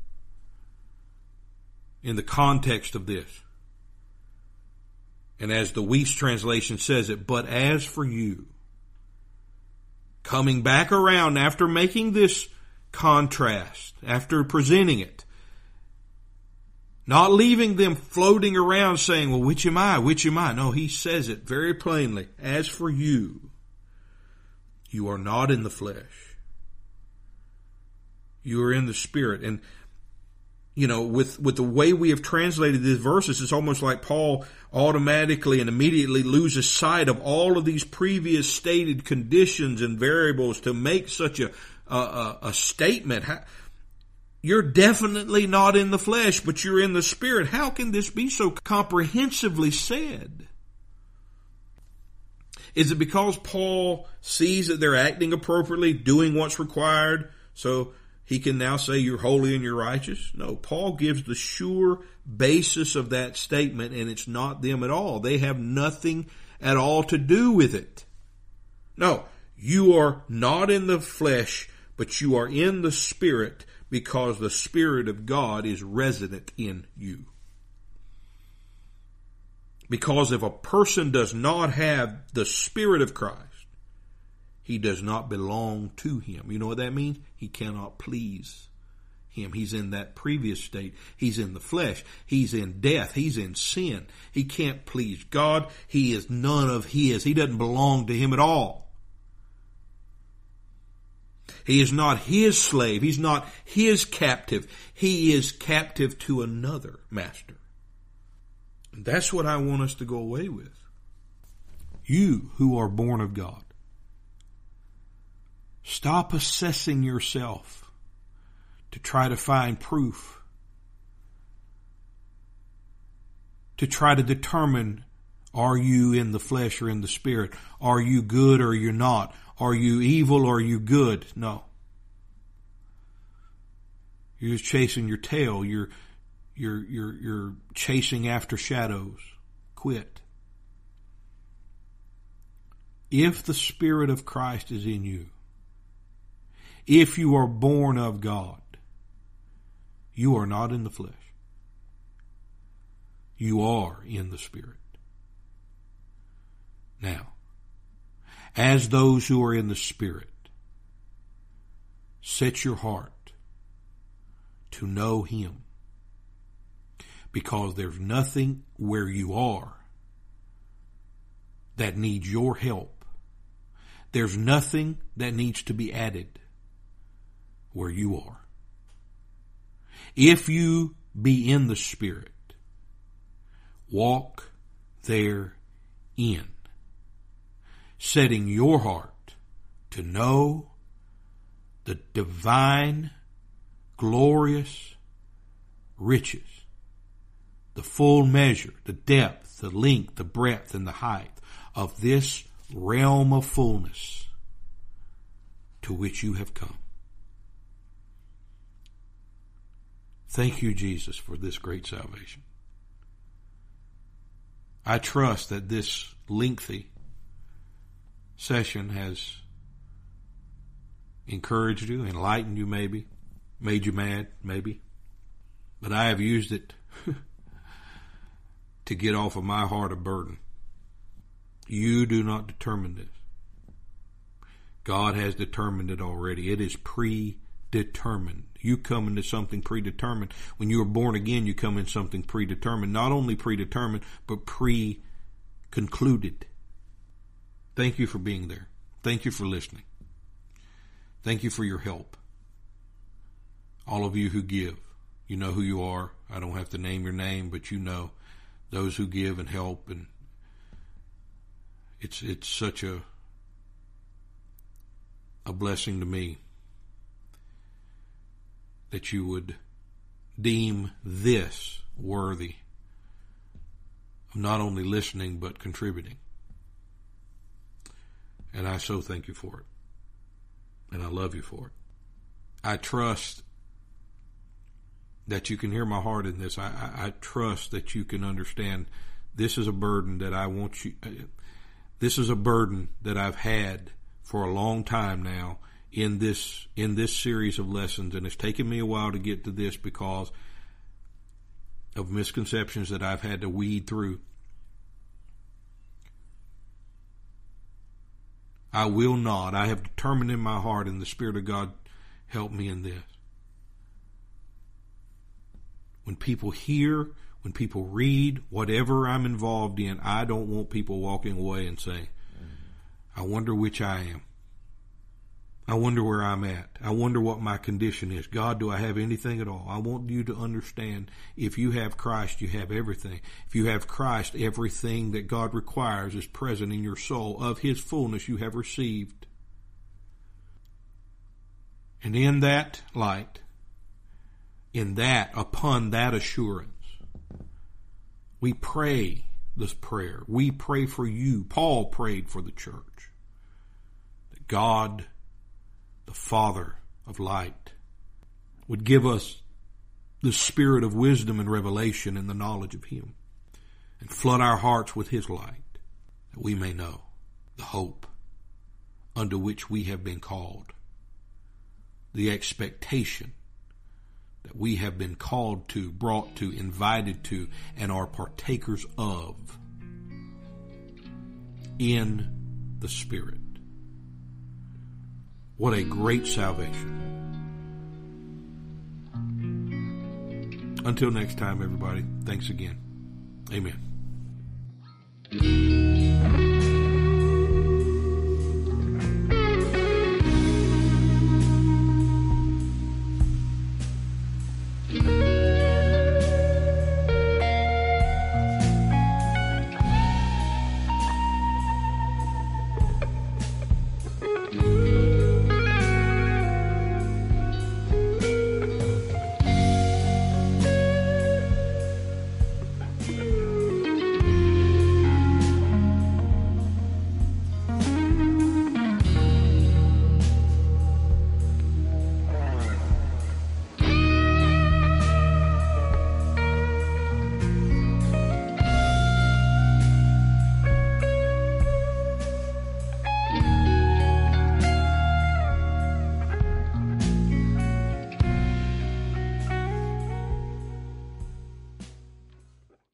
in the context of this. And as the Weiss translation says it, but as for you, coming back around after making this contrast, after presenting it, not leaving them floating around saying, well, which am I? Which am I? No, he says it very plainly. As for you, you are not in the flesh. You are in the Spirit. And, you know, with, with the way we have translated these verses, it's almost like Paul automatically and immediately loses sight of all of these previous stated conditions and variables to make such a, a, a statement. How, you're definitely not in the flesh, but you're in the Spirit. How can this be so comprehensively said? Is it because Paul sees that they're acting appropriately, doing what's required, so he can now say you're holy and you're righteous? No, Paul gives the sure basis of that statement, and it's not them at all. They have nothing at all to do with it. No, you are not in the flesh, but you are in the Spirit, because the Spirit of God is resident in you. Because if a person does not have the Spirit of Christ, he does not belong to him. You know what that means? He cannot please him. He's in that previous state. He's in the flesh. He's in death. He's in sin. He can't please God. He is none of his. He doesn't belong to him at all. He is not his slave. He's not his captive. He is captive to another master. And that's what I want us to go away with. You who are born of God, stop assessing yourself to try to find proof to try to determine, are you in the flesh or in the spirit? Are you good or you're not? Are you evil or are you good? No. You're just chasing your tail. You're, you're, you're, you're chasing after shadows. Quit. If the Spirit of Christ is in you, if you are born of God, you are not in the flesh. You are in the Spirit. Now, as those who are in the Spirit, set your heart to know Him, because there's nothing where you are that needs your help. There's nothing that needs to be added where you are. If you be in the Spirit, walk therein, setting your heart to know the divine, glorious riches, the full measure, the depth, the length, the breadth, and the height of this realm of fullness to which you have come. Thank you, Jesus, for this great salvation. I trust that this lengthy session has encouraged you, enlightened you maybe, made you mad maybe, but I have used it to get off of my heart a burden. You do not determine this. God has determined it already. It is predetermined. You come into something predetermined. When you are born again, you come in something predetermined. Not only predetermined, but pre-concluded. Thank you for being there. Thank you for listening. Thank you for your help. All of you who give, you know who you are. I don't have to name your name, but you know those who give and help, and it's it's such a a blessing to me that you would deem this worthy of not only listening but contributing. And I so thank you for it. And I love you for it. I trust that you can hear my heart in this. I, I, I trust that you can understand this is a burden that I want you, this is a burden that I've had for a long time now in this, in this series of lessons. And it's taken me a while to get to this because of misconceptions that I've had to weed through. I will not. I have determined in my heart, and the Spirit of God help me in this. When people hear, when people read, whatever I'm involved in, I don't want people walking away and saying, I wonder which I am. I wonder where I'm at. I wonder what my condition is. God, do I have anything at all? I want you to understand, if you have Christ, you have everything. If you have Christ, everything that God requires is present in your soul. Of His fullness you have received. And in that light, in that, upon that assurance, we pray this prayer. We pray for you. Paul prayed for the church. That God, the Father of light, would give us the spirit of wisdom and revelation and the knowledge of Him, and flood our hearts with His light, that we may know the hope unto which we have been called, the expectation that we have been called to, brought to, invited to, and are partakers of in the Spirit. What a great salvation. Until next time, everybody, thanks again. Amen.